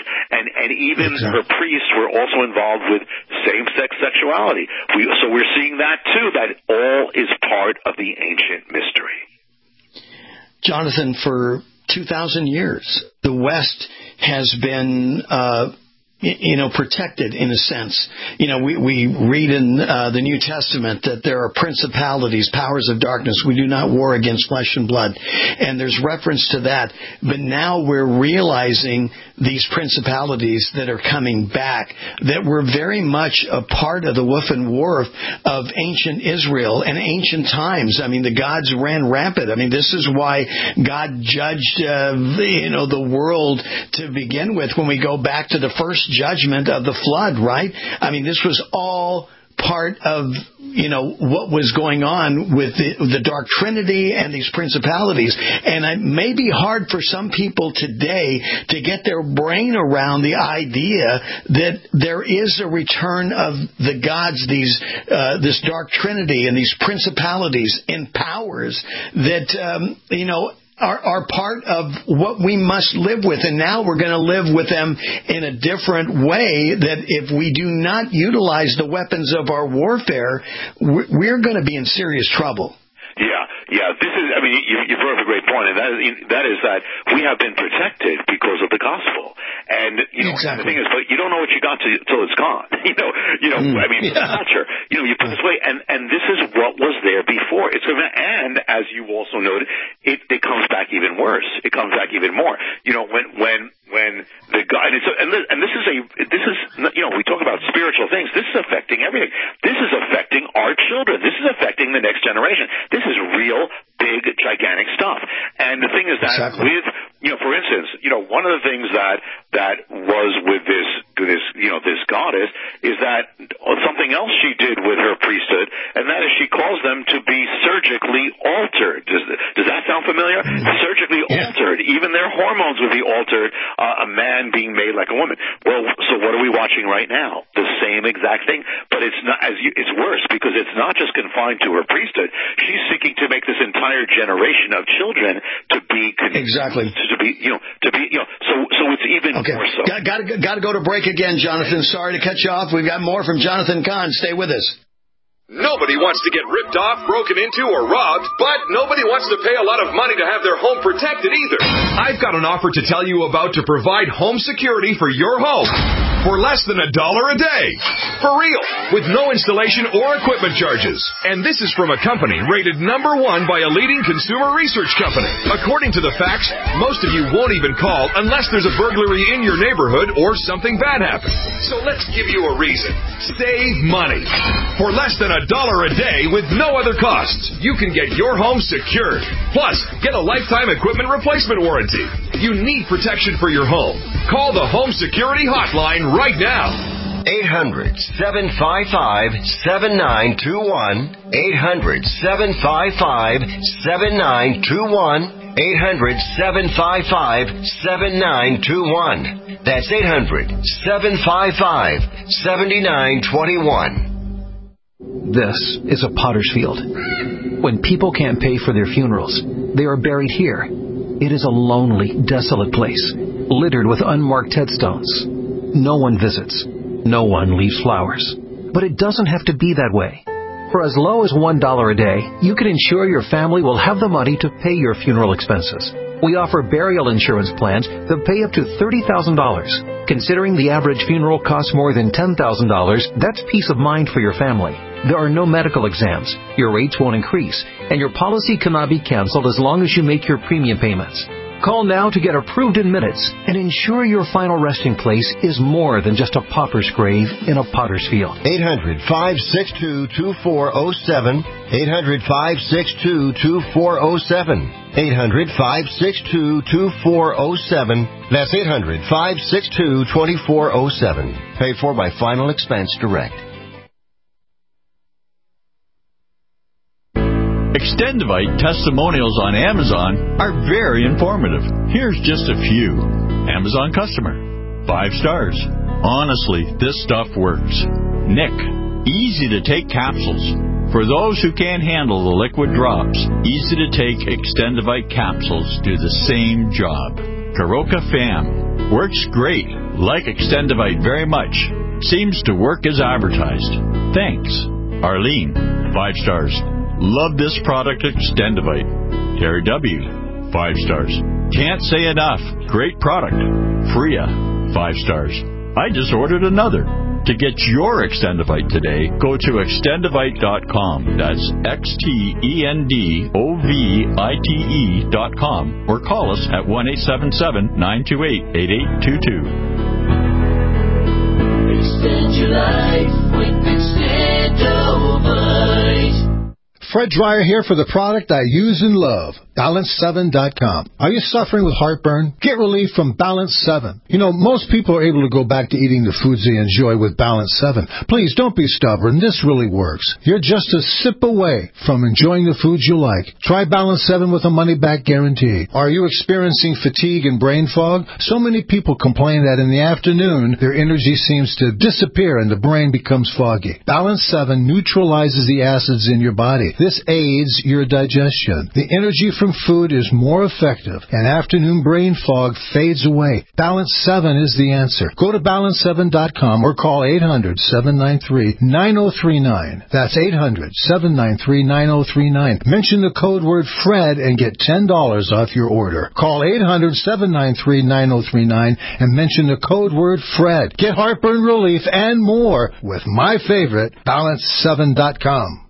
and and even her priests were also involved with same-sex sexuality. We, so we're seeing that too. That all is part of the ancient mystery. Jonathan, for two thousand years, the West has been uh, you know, protected in a sense. You know, we, we read in uh, the New Testament that there are principalities, powers of darkness. We do not war against flesh and blood. And there's reference to that. But now we're realizing these principalities that are coming back, that were very much a part of the woof and woof of ancient Israel and ancient times. I mean, the gods ran rampant. I mean, this is why God judged, uh, you know, the world to begin with when we go back to the first judgment of the flood, right? I mean, this was all part of, you know, what was going on with the, the Dark Trinity and these principalities. And it may be hard for some people today to get their brain around the idea that there is a return of the gods, these uh, this Dark Trinity and these principalities and powers that, um, you know, Are, are part of what we must live with. And now we're going to live with them in a different way, that if we do not utilize the weapons of our warfare, we're going to be in serious trouble. Yeah, yeah. This is, I mean, you, you brought up a great point, and that is, that is that we have been protected because of the gospel. And, you know, exactly. The thing is, but you don't know what you got till it's gone. You know, you know, mm, I mean, yeah. the culture, you know, you put this way, and, and this is what was there before. It's gonna, and as you also noted, it, it comes back even worse. It comes back even more. You know, when, when, when the God, and, it's, and, this, and this is a, this is, you know, we talk about spiritual things. This is affecting everything. This is affecting our children. This is affecting the next generation. This is real, big, gigantic stuff. And the thing is that exactly. with, you know, for instance, you know, one of the things that, that was with this, this, you know, this goddess is that something else she did with her priesthood, and that is she calls them to be surgically altered. Does, does that sound familiar? Surgically yeah. altered. Even their hormones would be altered, uh, a man being made like a woman. Well, so what are we watching right now? The same exact thing, but it's not, as you, it's worse because it's not just confined to her priesthood. She's seeking to make this entire generation of children to be connected. Exactly. To be, you know, to be, you know, so, so it's even okay. more so. Got, got to, got to go to break again, Jonathan. Sorry to cut you off. We've got more from Jonathan Cahn. Stay with us. Nobody wants to get ripped off, broken into, or robbed, but nobody wants to pay a lot of money to have their home protected either. I've got an offer to tell you about to provide home security for your home for less than a dollar a day. For real, with no installation or equipment charges. And this is from a company rated number one by a leading consumer research company. According to the facts, most of you won't even call unless there's a burglary in your neighborhood or something bad happens. So let's give you a reason. Save money. For less than a dollar a day with no other costs, you can get your home secured. Plus, get a lifetime equipment replacement warranty. You need protection for your home. Call the Home Security Hotline right now. eight hundred, seven five five, seven nine two one. eight hundred, seven five five, seven nine two one. eight hundred, seven five five, seven nine two one. That's eight hundred, seven five five, seven nine two one. This is a potter's field. When people can't pay for their funerals, they are buried here. It is a lonely, desolate place, littered with unmarked headstones. No one visits. No one leaves flowers. But it doesn't have to be that way. For as low as one dollar a day, you can ensure your family will have the money to pay your funeral expenses. We offer burial insurance plans that pay up to thirty thousand dollars. Considering the average funeral costs more than ten thousand dollars, that's peace of mind for your family. There are no medical exams, your rates won't increase, and your policy cannot be canceled as long as you make your premium payments. Call now to get approved in minutes and ensure your final resting place is more than just a pauper's grave in a potter's field. eight hundred, five six two, two four zero seven. eight hundred, five six two, two four zero seven. eight hundred, five six two, two four zero seven. That's eight hundred, five six two, two four zero seven. Paid for by Final Expense Direct. Extendivite testimonials on Amazon are very informative. Here's just a few. Amazon customer. Five stars. Honestly, this stuff works. Nick. Easy to take capsules. For those who can't handle the liquid drops, easy to take Extendivite capsules do the same job. Karoka Fam. Works great. Like Extendivite very much. Seems to work as advertised. Thanks. Arlene, five stars. Love this product, Extendivite. Terry W., five stars. Can't say enough. Great product. Freya, five stars. I just ordered another. To get your Extendivite today, go to extendivite dot com. That's X T E N D O V I T E dot com. Or call us at one eight seven seven, nine two eight, eight eight two two. Extend your life with Extendivite. Fred Dreyer here for the product I use and love, balance seven dot com. Are you suffering with heartburn? Get relief from Balance seven. You know, most people are able to go back to eating the foods they enjoy with Balance seven. Please, don't be stubborn. This really works. You're just a sip away from enjoying the foods you like. Try Balance seven with a money-back guarantee. Are you experiencing fatigue and brain fog? So many people complain that in the afternoon, their energy seems to disappear and the brain becomes foggy. Balance seven neutralizes the acids in your body. This aids your digestion. The energy from food is more effective, and afternoon brain fog fades away. Balance seven is the answer. Go to balance seven dot com or call eight hundred, seven nine three, nine zero three nine. That's eight hundred, seven nine three, nine zero three nine. Mention the code word FRED and get ten dollars off your order. Call eight hundred, seven nine three, nine zero three nine and mention the code word FRED. Get heartburn relief and more with my favorite, balance seven dot com.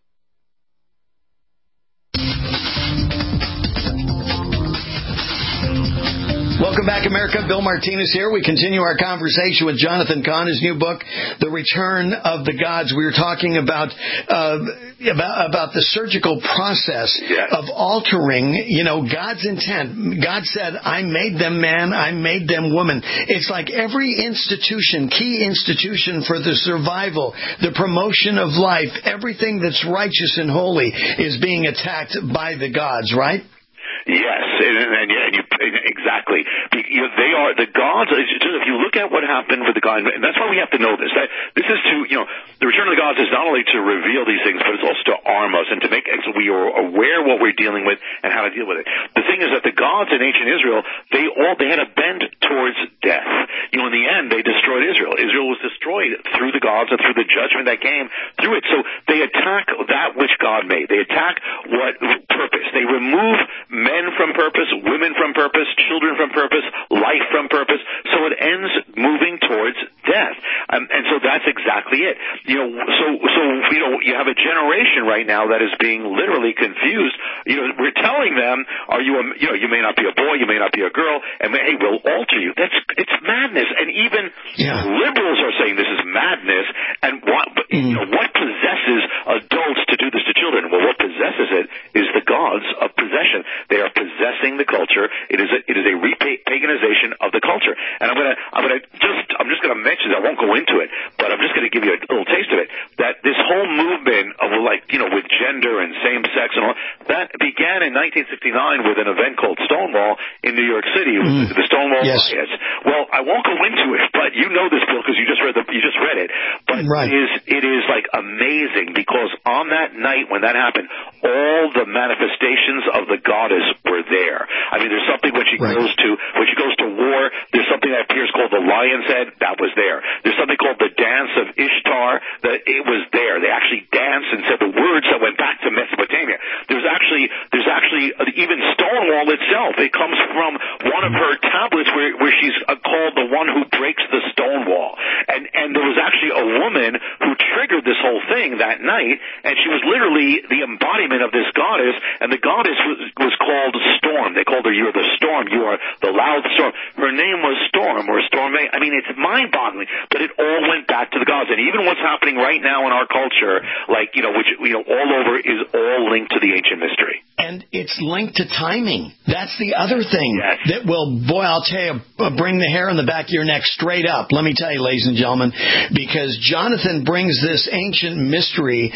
Welcome back, America. Bill Martinez here. We continue our conversation with Jonathan Cahn, his new book, The Return of the Gods. We were talking about uh, about, about the surgical process yes. of altering, you know, God's intent. God said, I made them man, I made them woman. It's like every institution, key institution for the survival, the promotion of life, everything that's righteous and holy is being attacked by the gods, right? Yes, and, and, and you, exactly. You know, they are the gods. If you look at what happened with the God, and that's why we have to know this. That this is to, you know, the return of the gods is not only to reveal these things, but it's also to arm us and to make, and so we are aware what we're dealing with and how to deal with it. The thing is that the gods in ancient Israel, they all they had a bend towards death. You know, in the end, they destroyed Israel. Israel was destroyed through the gods and through the judgment that came through it. So they attack that which God made. They attack what purpose. They remove men from purpose, women from purpose, children from purpose, life from purpose, so it ends moving towards death. Um, and so that's exactly it. You know, so, so, you know, you have a generation right now that is being literally confused. You know, we're telling them, are you a, you know, you may not be a boy, you may not be a girl, and hey, we'll alter you. That's, it's madness. And even yeah. liberals are saying this is madness. And what, mm. you know, what possesses adults to do this to children? Well, what possesses it is the gods of possession. They are possessing the culture. It is a, it is a repaganization of the culture. And I'm gonna, I'm gonna just, I'm just gonna mention that. I won't go into it, but I'm just gonna give you a little taste of it. That this whole movement of, like, you know, with gender and same sex and all that began in nineteen sixty-nine with an event called Stonewall in New York City. Mm. The Stonewall yes. riots. Well, I won't go into it, but you know this, Bill, because you just read the, you just read it. But right. it is, it is like amazing because on that night when that happened, all the manifestations of the goddess were there. I mean, there's something when she right. goes to when she goes to war. There's something that appears called the lion's head. That was there. There's something called the dance of Ishtar. That it was there. They actually danced and said the words that went back to Mesopotamia. There's actually there's actually even Stonewall itself. It comes from one of her tablets where where she's called the one who breaks the stone wall. And and there was actually a woman who triggered this whole thing that night, and she was literally the embodiment of this goddess. And the goddess was, was called Storm. They called her, "You're the storm. You are the loud storm." Her name was Storm, or Storm. I mean, it's mind-boggling, but it all went back to the gods. And even what's happening right now in our culture, like, you know, which, you know, all over, is all linked to the ancient mystery. And it's linked to timing. That's the other thing yes. that will, boy, I'll tell you, bring the hair on the back of your neck straight up. Let me tell you, ladies and gentlemen, because Jonathan brings this ancient mystery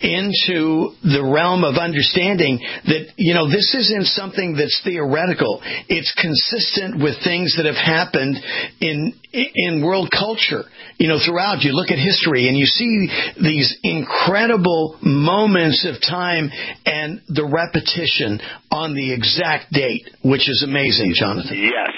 into the realm of understanding that, you know, this isn't something that's theoretical. It's consistent with things that have happened in in world culture, you know, throughout. You look at history and you see these incredible moments of time and the repetition on the exact date, which is amazing, Jonathan. Yes.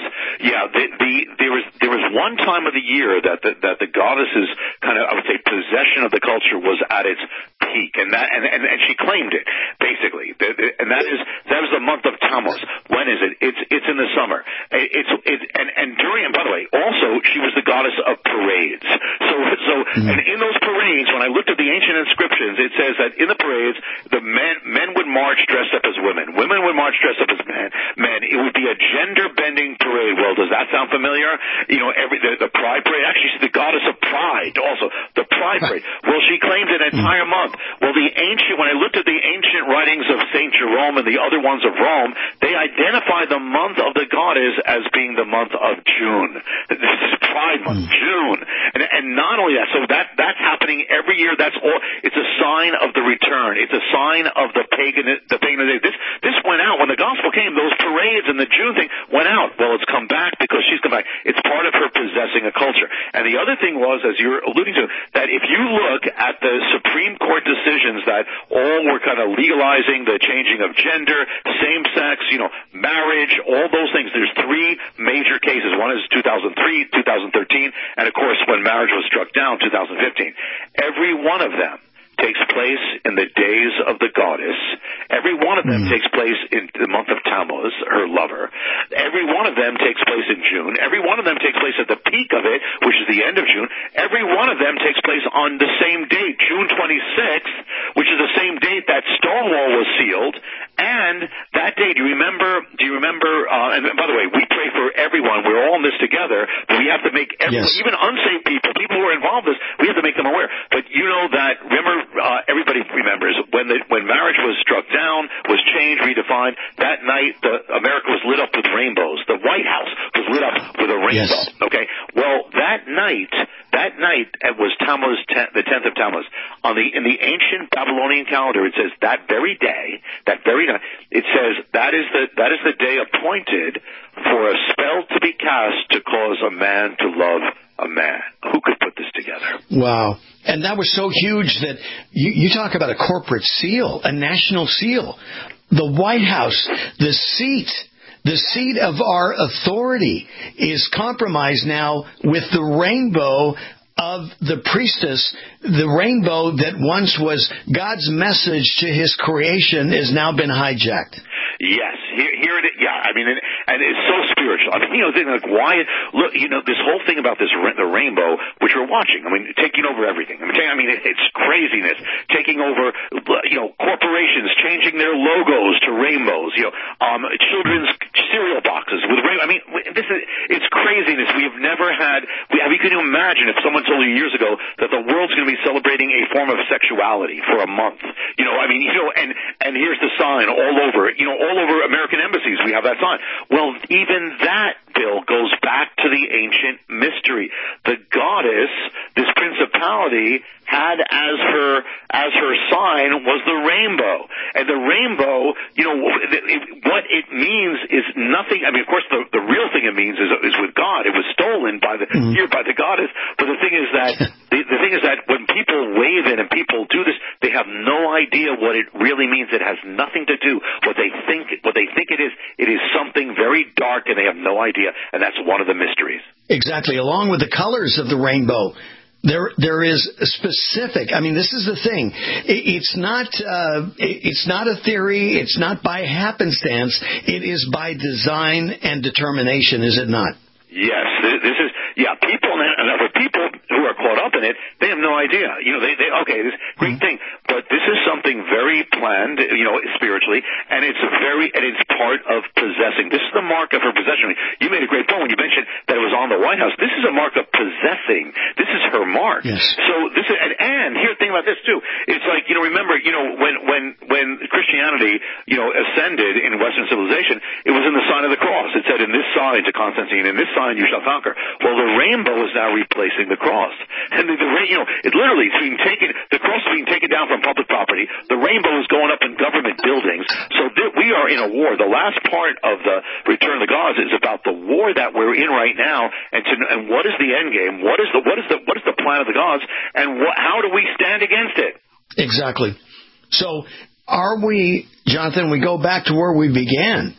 Yeah, the, the, there was there was one time of the year that the, that the goddess's kind of, I would say, possession of the culture was at its peak, and that and, and, and she claimed it basically, the, the, and that is that was the month of Tammuz. When is it? It's it's in the summer. It's it and and during and by the way, also she was the goddess of parades. So so mm. and in those parades, when I looked at the ancient inscriptions, it says that in the parades, the men men would march dressed up as women, women would march dressed up as men. Men, it would be a gender bending parade. Well, does that sound familiar? You know, every the, the Pride Parade. Actually, she's the goddess of pride. Also, the Pride Parade. Well, she claimed an entire month. Well, the ancient when I looked at the ancient writings of Saint Jerome and the other ones of Rome, they identify the month of the goddess as being the month of June. This is Pride Month, June, and and not only that. So that that's happening every year. That's all. It's a sign of the return. It's a sign of the pagan the pagan. This this went out when the gospel came. Those parades and the June thing went out. Well, it's come back because she's come back. It's part of her possessing a culture. And the other thing was, as you're alluding to, that if you look at the Supreme Court decisions that all were kind of legalizing the changing of gender, same-sex, you know, marriage, all those things, there's three major cases. One is two thousand three, two thousand thirteen, and of course when marriage was struck down, two thousand fifteen. Every one of them takes place in the days of the goddess. Every one of them mm. takes place in the month of Tammuz, her lover. Every one of them takes place in June. Every one of them takes place at the peak of it, which is the end of June. Every one of them takes place on the same date, June twenty-sixth, which is the same date that Stonewall was sealed. And that day, do you remember, do you remember, uh, and by the way, we pray for everyone. We're all in this together, but we have to make everyone, yes. even unsaved people, people who are involved in this, we have to make them aware. But you know that, remember, uh, everybody remembers when the, when marriage was struck down, was changed, redefined, that night, the, America was lit up with rainbows. The White House was lit up with a rainbow. Yes. Okay? Well, that night, that night, it was Tammuz, ten, the tenth of Tammuz. On the, in the ancient Babylonian calendar, it says that very day, that very night, it says that is the, that is the day appointed for a spell to be cast to cause a man to love a man. Who could put this together? Wow. And that was so huge that you, you talk about a corporate seal, a national seal. The White House, the seat, the seat of our authority is compromised now with the rainbow of the priestess. The rainbow that once was God's message to his creation has now been hijacked. Yes, here, here it is. Yeah, I mean, and, and it's so spiritual. I mean, you know, like why? Look, you know, this whole thing about this the rainbow, which we're watching. I mean, taking over everything. I mean, I mean, it's craziness. Taking over, you know, corporations changing their logos to rainbows. You know, um, children's cereal boxes with rainbow. I mean, this is it's craziness. We have never had. We, I mean, can you imagine if someone told you years ago that the world's going to be celebrating a form of sexuality for a month? You know, I mean, you know, and and here's the sign all over. You know, all over American embassies we have that sign. Well, even that, Bill, goes back to the ancient mystery. The goddess, this principality, had as her as her sign was the rainbow. And the rainbow, you know, what it means is nothing. I mean, of course, the, the real thing it means is, is with God. It was stolen by the mm-hmm. here by the goddess. But the thing is that the, the thing is that when people wave it and people do this, they have no idea what it really means. It has nothing to do what they think. What they think it is. It is something very dark, and they have no idea. And that's one of the mysteries. Exactly. Along with the colors of the rainbow. There, there is specific. I mean, this is the thing. It, it's not. Uh, it, it's not a theory. It's not by happenstance. It is by design and determination. Is it not? Yes. This is. Yeah. People and other people who are caught up in it, they have no idea. You know, they. they okay, this great thing, but this is something very planned. You know, spiritually, and it's very, and it's part of possessing. This is the mark of her possession. You made a great point when you mentioned that it was on the White House. This is a mark of possessing. This is her mark. Yes. So this is, and, and here's the thing about this too. It's like, you know, remember, you know, when when when Christianity, you know, ascended in Western civilization, it was in the sign of the cross. It said, "In this sign to Constantine, in this sign you shall conquer." Well, the rainbow is now replacing the cross, and the, the you know, it literally is being taken. The cross is being taken down from public property. The rainbow is going up in government buildings. So th- we are in a war. The last part of the Return of the Gods is about the war that we're in right now, and to, and what is the end game? What is the what is the what is the plan of the gods, and what, how do we stand against it? Exactly. So, are we, Jonathan? We go back to where we began.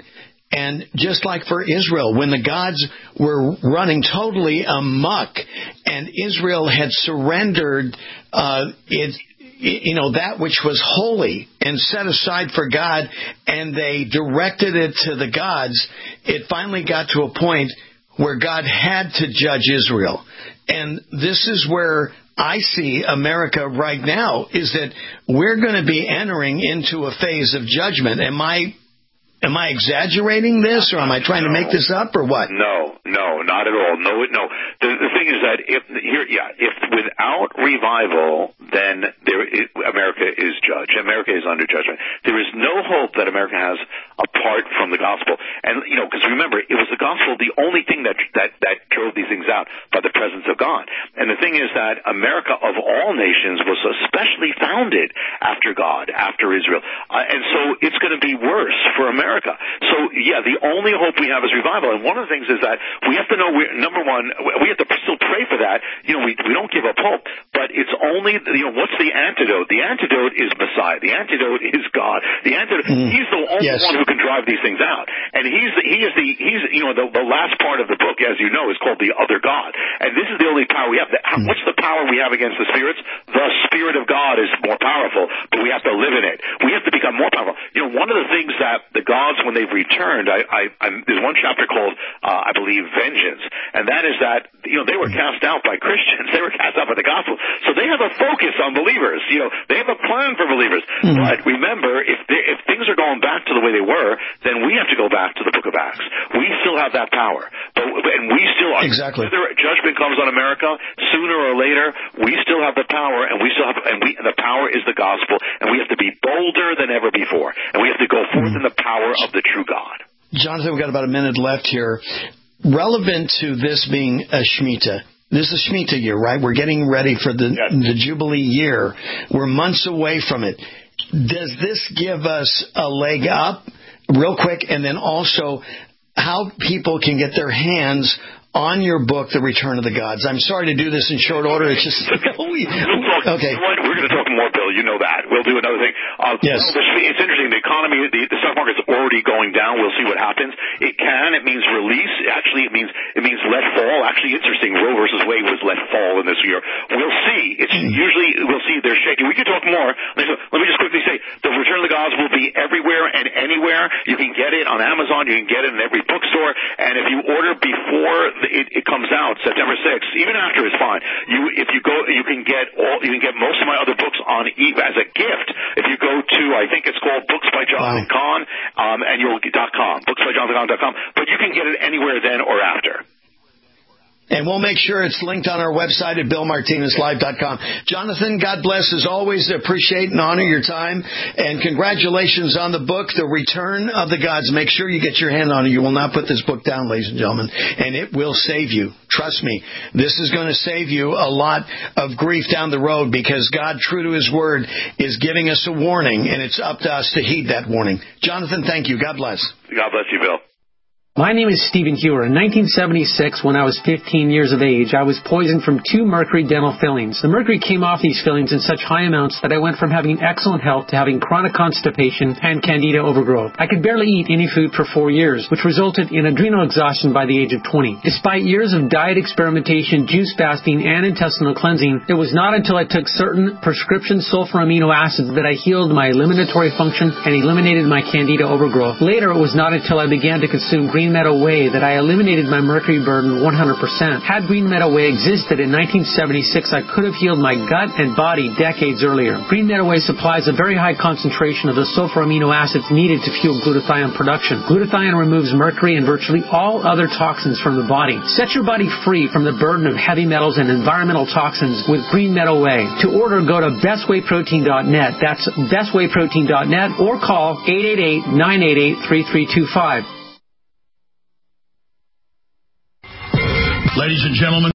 And just like for Israel, when the gods were running totally amok and Israel had surrendered uh, it, you know, that which was holy and set aside for God, and they directed it to the gods, it finally got to a point where God had to judge Israel. And this is where I see America right now, is that we're going to be entering into a phase of judgment. Am I Am I exaggerating this, or am I trying no. to make this up, or what? No, no, not at all. No, no. The, the thing is that if here, yeah, if without revival, then there, it, America is judged. America is under judgment. There is no hope that America has apart from the gospel. And you know, because remember, it was the gospel the only thing that that that drove these things out by the presence of God. And the thing is that America, of all nations, was especially founded after God, after Israel, uh, and so it's going to be worse for America. America. So, yeah, the only hope we have is revival. And one of the things is that we have to know, we're, number one, we have to still pray for that. You know, we, we don't give up hope. But it's only, you know, what's the antidote? The antidote is Messiah. The antidote is God. The antidote, mm. he's the only yes. one who can drive these things out. And he's the, he is the, he's, you know, the, the last part of the book, as you know, is called the other God. And this is the only power we have. Mm. What's the power we have against the spirits? The Spirit of God is more powerful, but we have to live in it. We have to become more powerful. You know, one of the things that the gods, when they've returned, I, I, I'm, there's one chapter called, uh, I believe, Vengeance, and that is that, you know, they were cast out by Christians. They were cast out by the gospel. So they have a focus on believers. You know, they have a plan for believers. Mm-hmm. But remember, if they, if things are going back to the way they were, then we have to go back to the book of Acts. We still have that power. But, and we still, exactly. whether judgment comes on America, sooner or later, we still have the power, and we still have, and we, and the power is the gospel, and we have to be bolder than ever before. And we have to go forth mm-hmm. in the power of the true God. Jonathan, we've got about a minute left here. Relevant to this being a Shemitah, this is Shemitah year, right? We're getting ready for the, yes. the Jubilee year. We're months away from it. Does this give us a leg up real quick? And then also how people can get their hands on your book, The Return of the Gods. I'm sorry to do this in short order. It's just we'll talk, okay. We're going to talk more, Bill. You know that. We'll do another thing. Uh, yes. It's interesting. The economy, the, the stock market's already going down. We'll see what happens. It can. It means release. Actually, it means it means let fall. Actually, interesting. Roe versus Wade was let fall in this year. We'll see. It's mm. usually we'll see they're shaking. We could talk more. Let me just quickly say The Return of the Gods will be everywhere and anywhere. You can get it on Amazon. You can get it in every bookstore. And if you order before It, it comes out September sixth. Even after it's fine. You, if you go, you can get all. You can get most of my other books on e as a gift. If you go to, I think it's called Books by Jonathan wow. Cahn, um, and you'll dot com. Books by Jonathan Cahn dot com. But you can get it anywhere then or after. And we'll make sure it's linked on our website at bill martinez live dot com. Jonathan, God bless as always. Appreciate and honor your time. And congratulations on the book, The Return of the Gods. Make sure you get your hand on it. You will not put this book down, ladies and gentlemen. And it will save you. Trust me. This is going to save you a lot of grief down the road, because God, true to His Word, is giving us a warning, and it's up to us to heed that warning. Jonathan, thank you. God bless. God bless you, Bill. My name is Stephen Hewer. In nineteen seventy-six, when I was fifteen years of age, I was poisoned from two mercury dental fillings. The mercury came off these fillings in such high amounts that I went from having excellent health to having chronic constipation and candida overgrowth. I could barely eat any food for four years, which resulted in adrenal exhaustion by the age of twenty. Despite years of diet experimentation, juice fasting, and intestinal cleansing, it was not until I took certain prescription sulfur amino acids that I healed my eliminatory function and eliminated my candida overgrowth. Later, it was not until I began to consume green Green Meadow Whey that I eliminated my mercury burden one hundred percent. Had Green Meadow Whey existed in nineteen seventy-six, I could have healed my gut and body decades earlier. Green Meadow Whey supplies a very high concentration of the sulfur amino acids needed to fuel glutathione production. Glutathione removes mercury and virtually all other toxins from the body. Set your body free from the burden of heavy metals and environmental toxins with Green Meadow Whey. To order, go to best way protein dot net. That's best way protein dot net, or call eight eight eight, nine eight eight, three three two five. Ladies and gentlemen,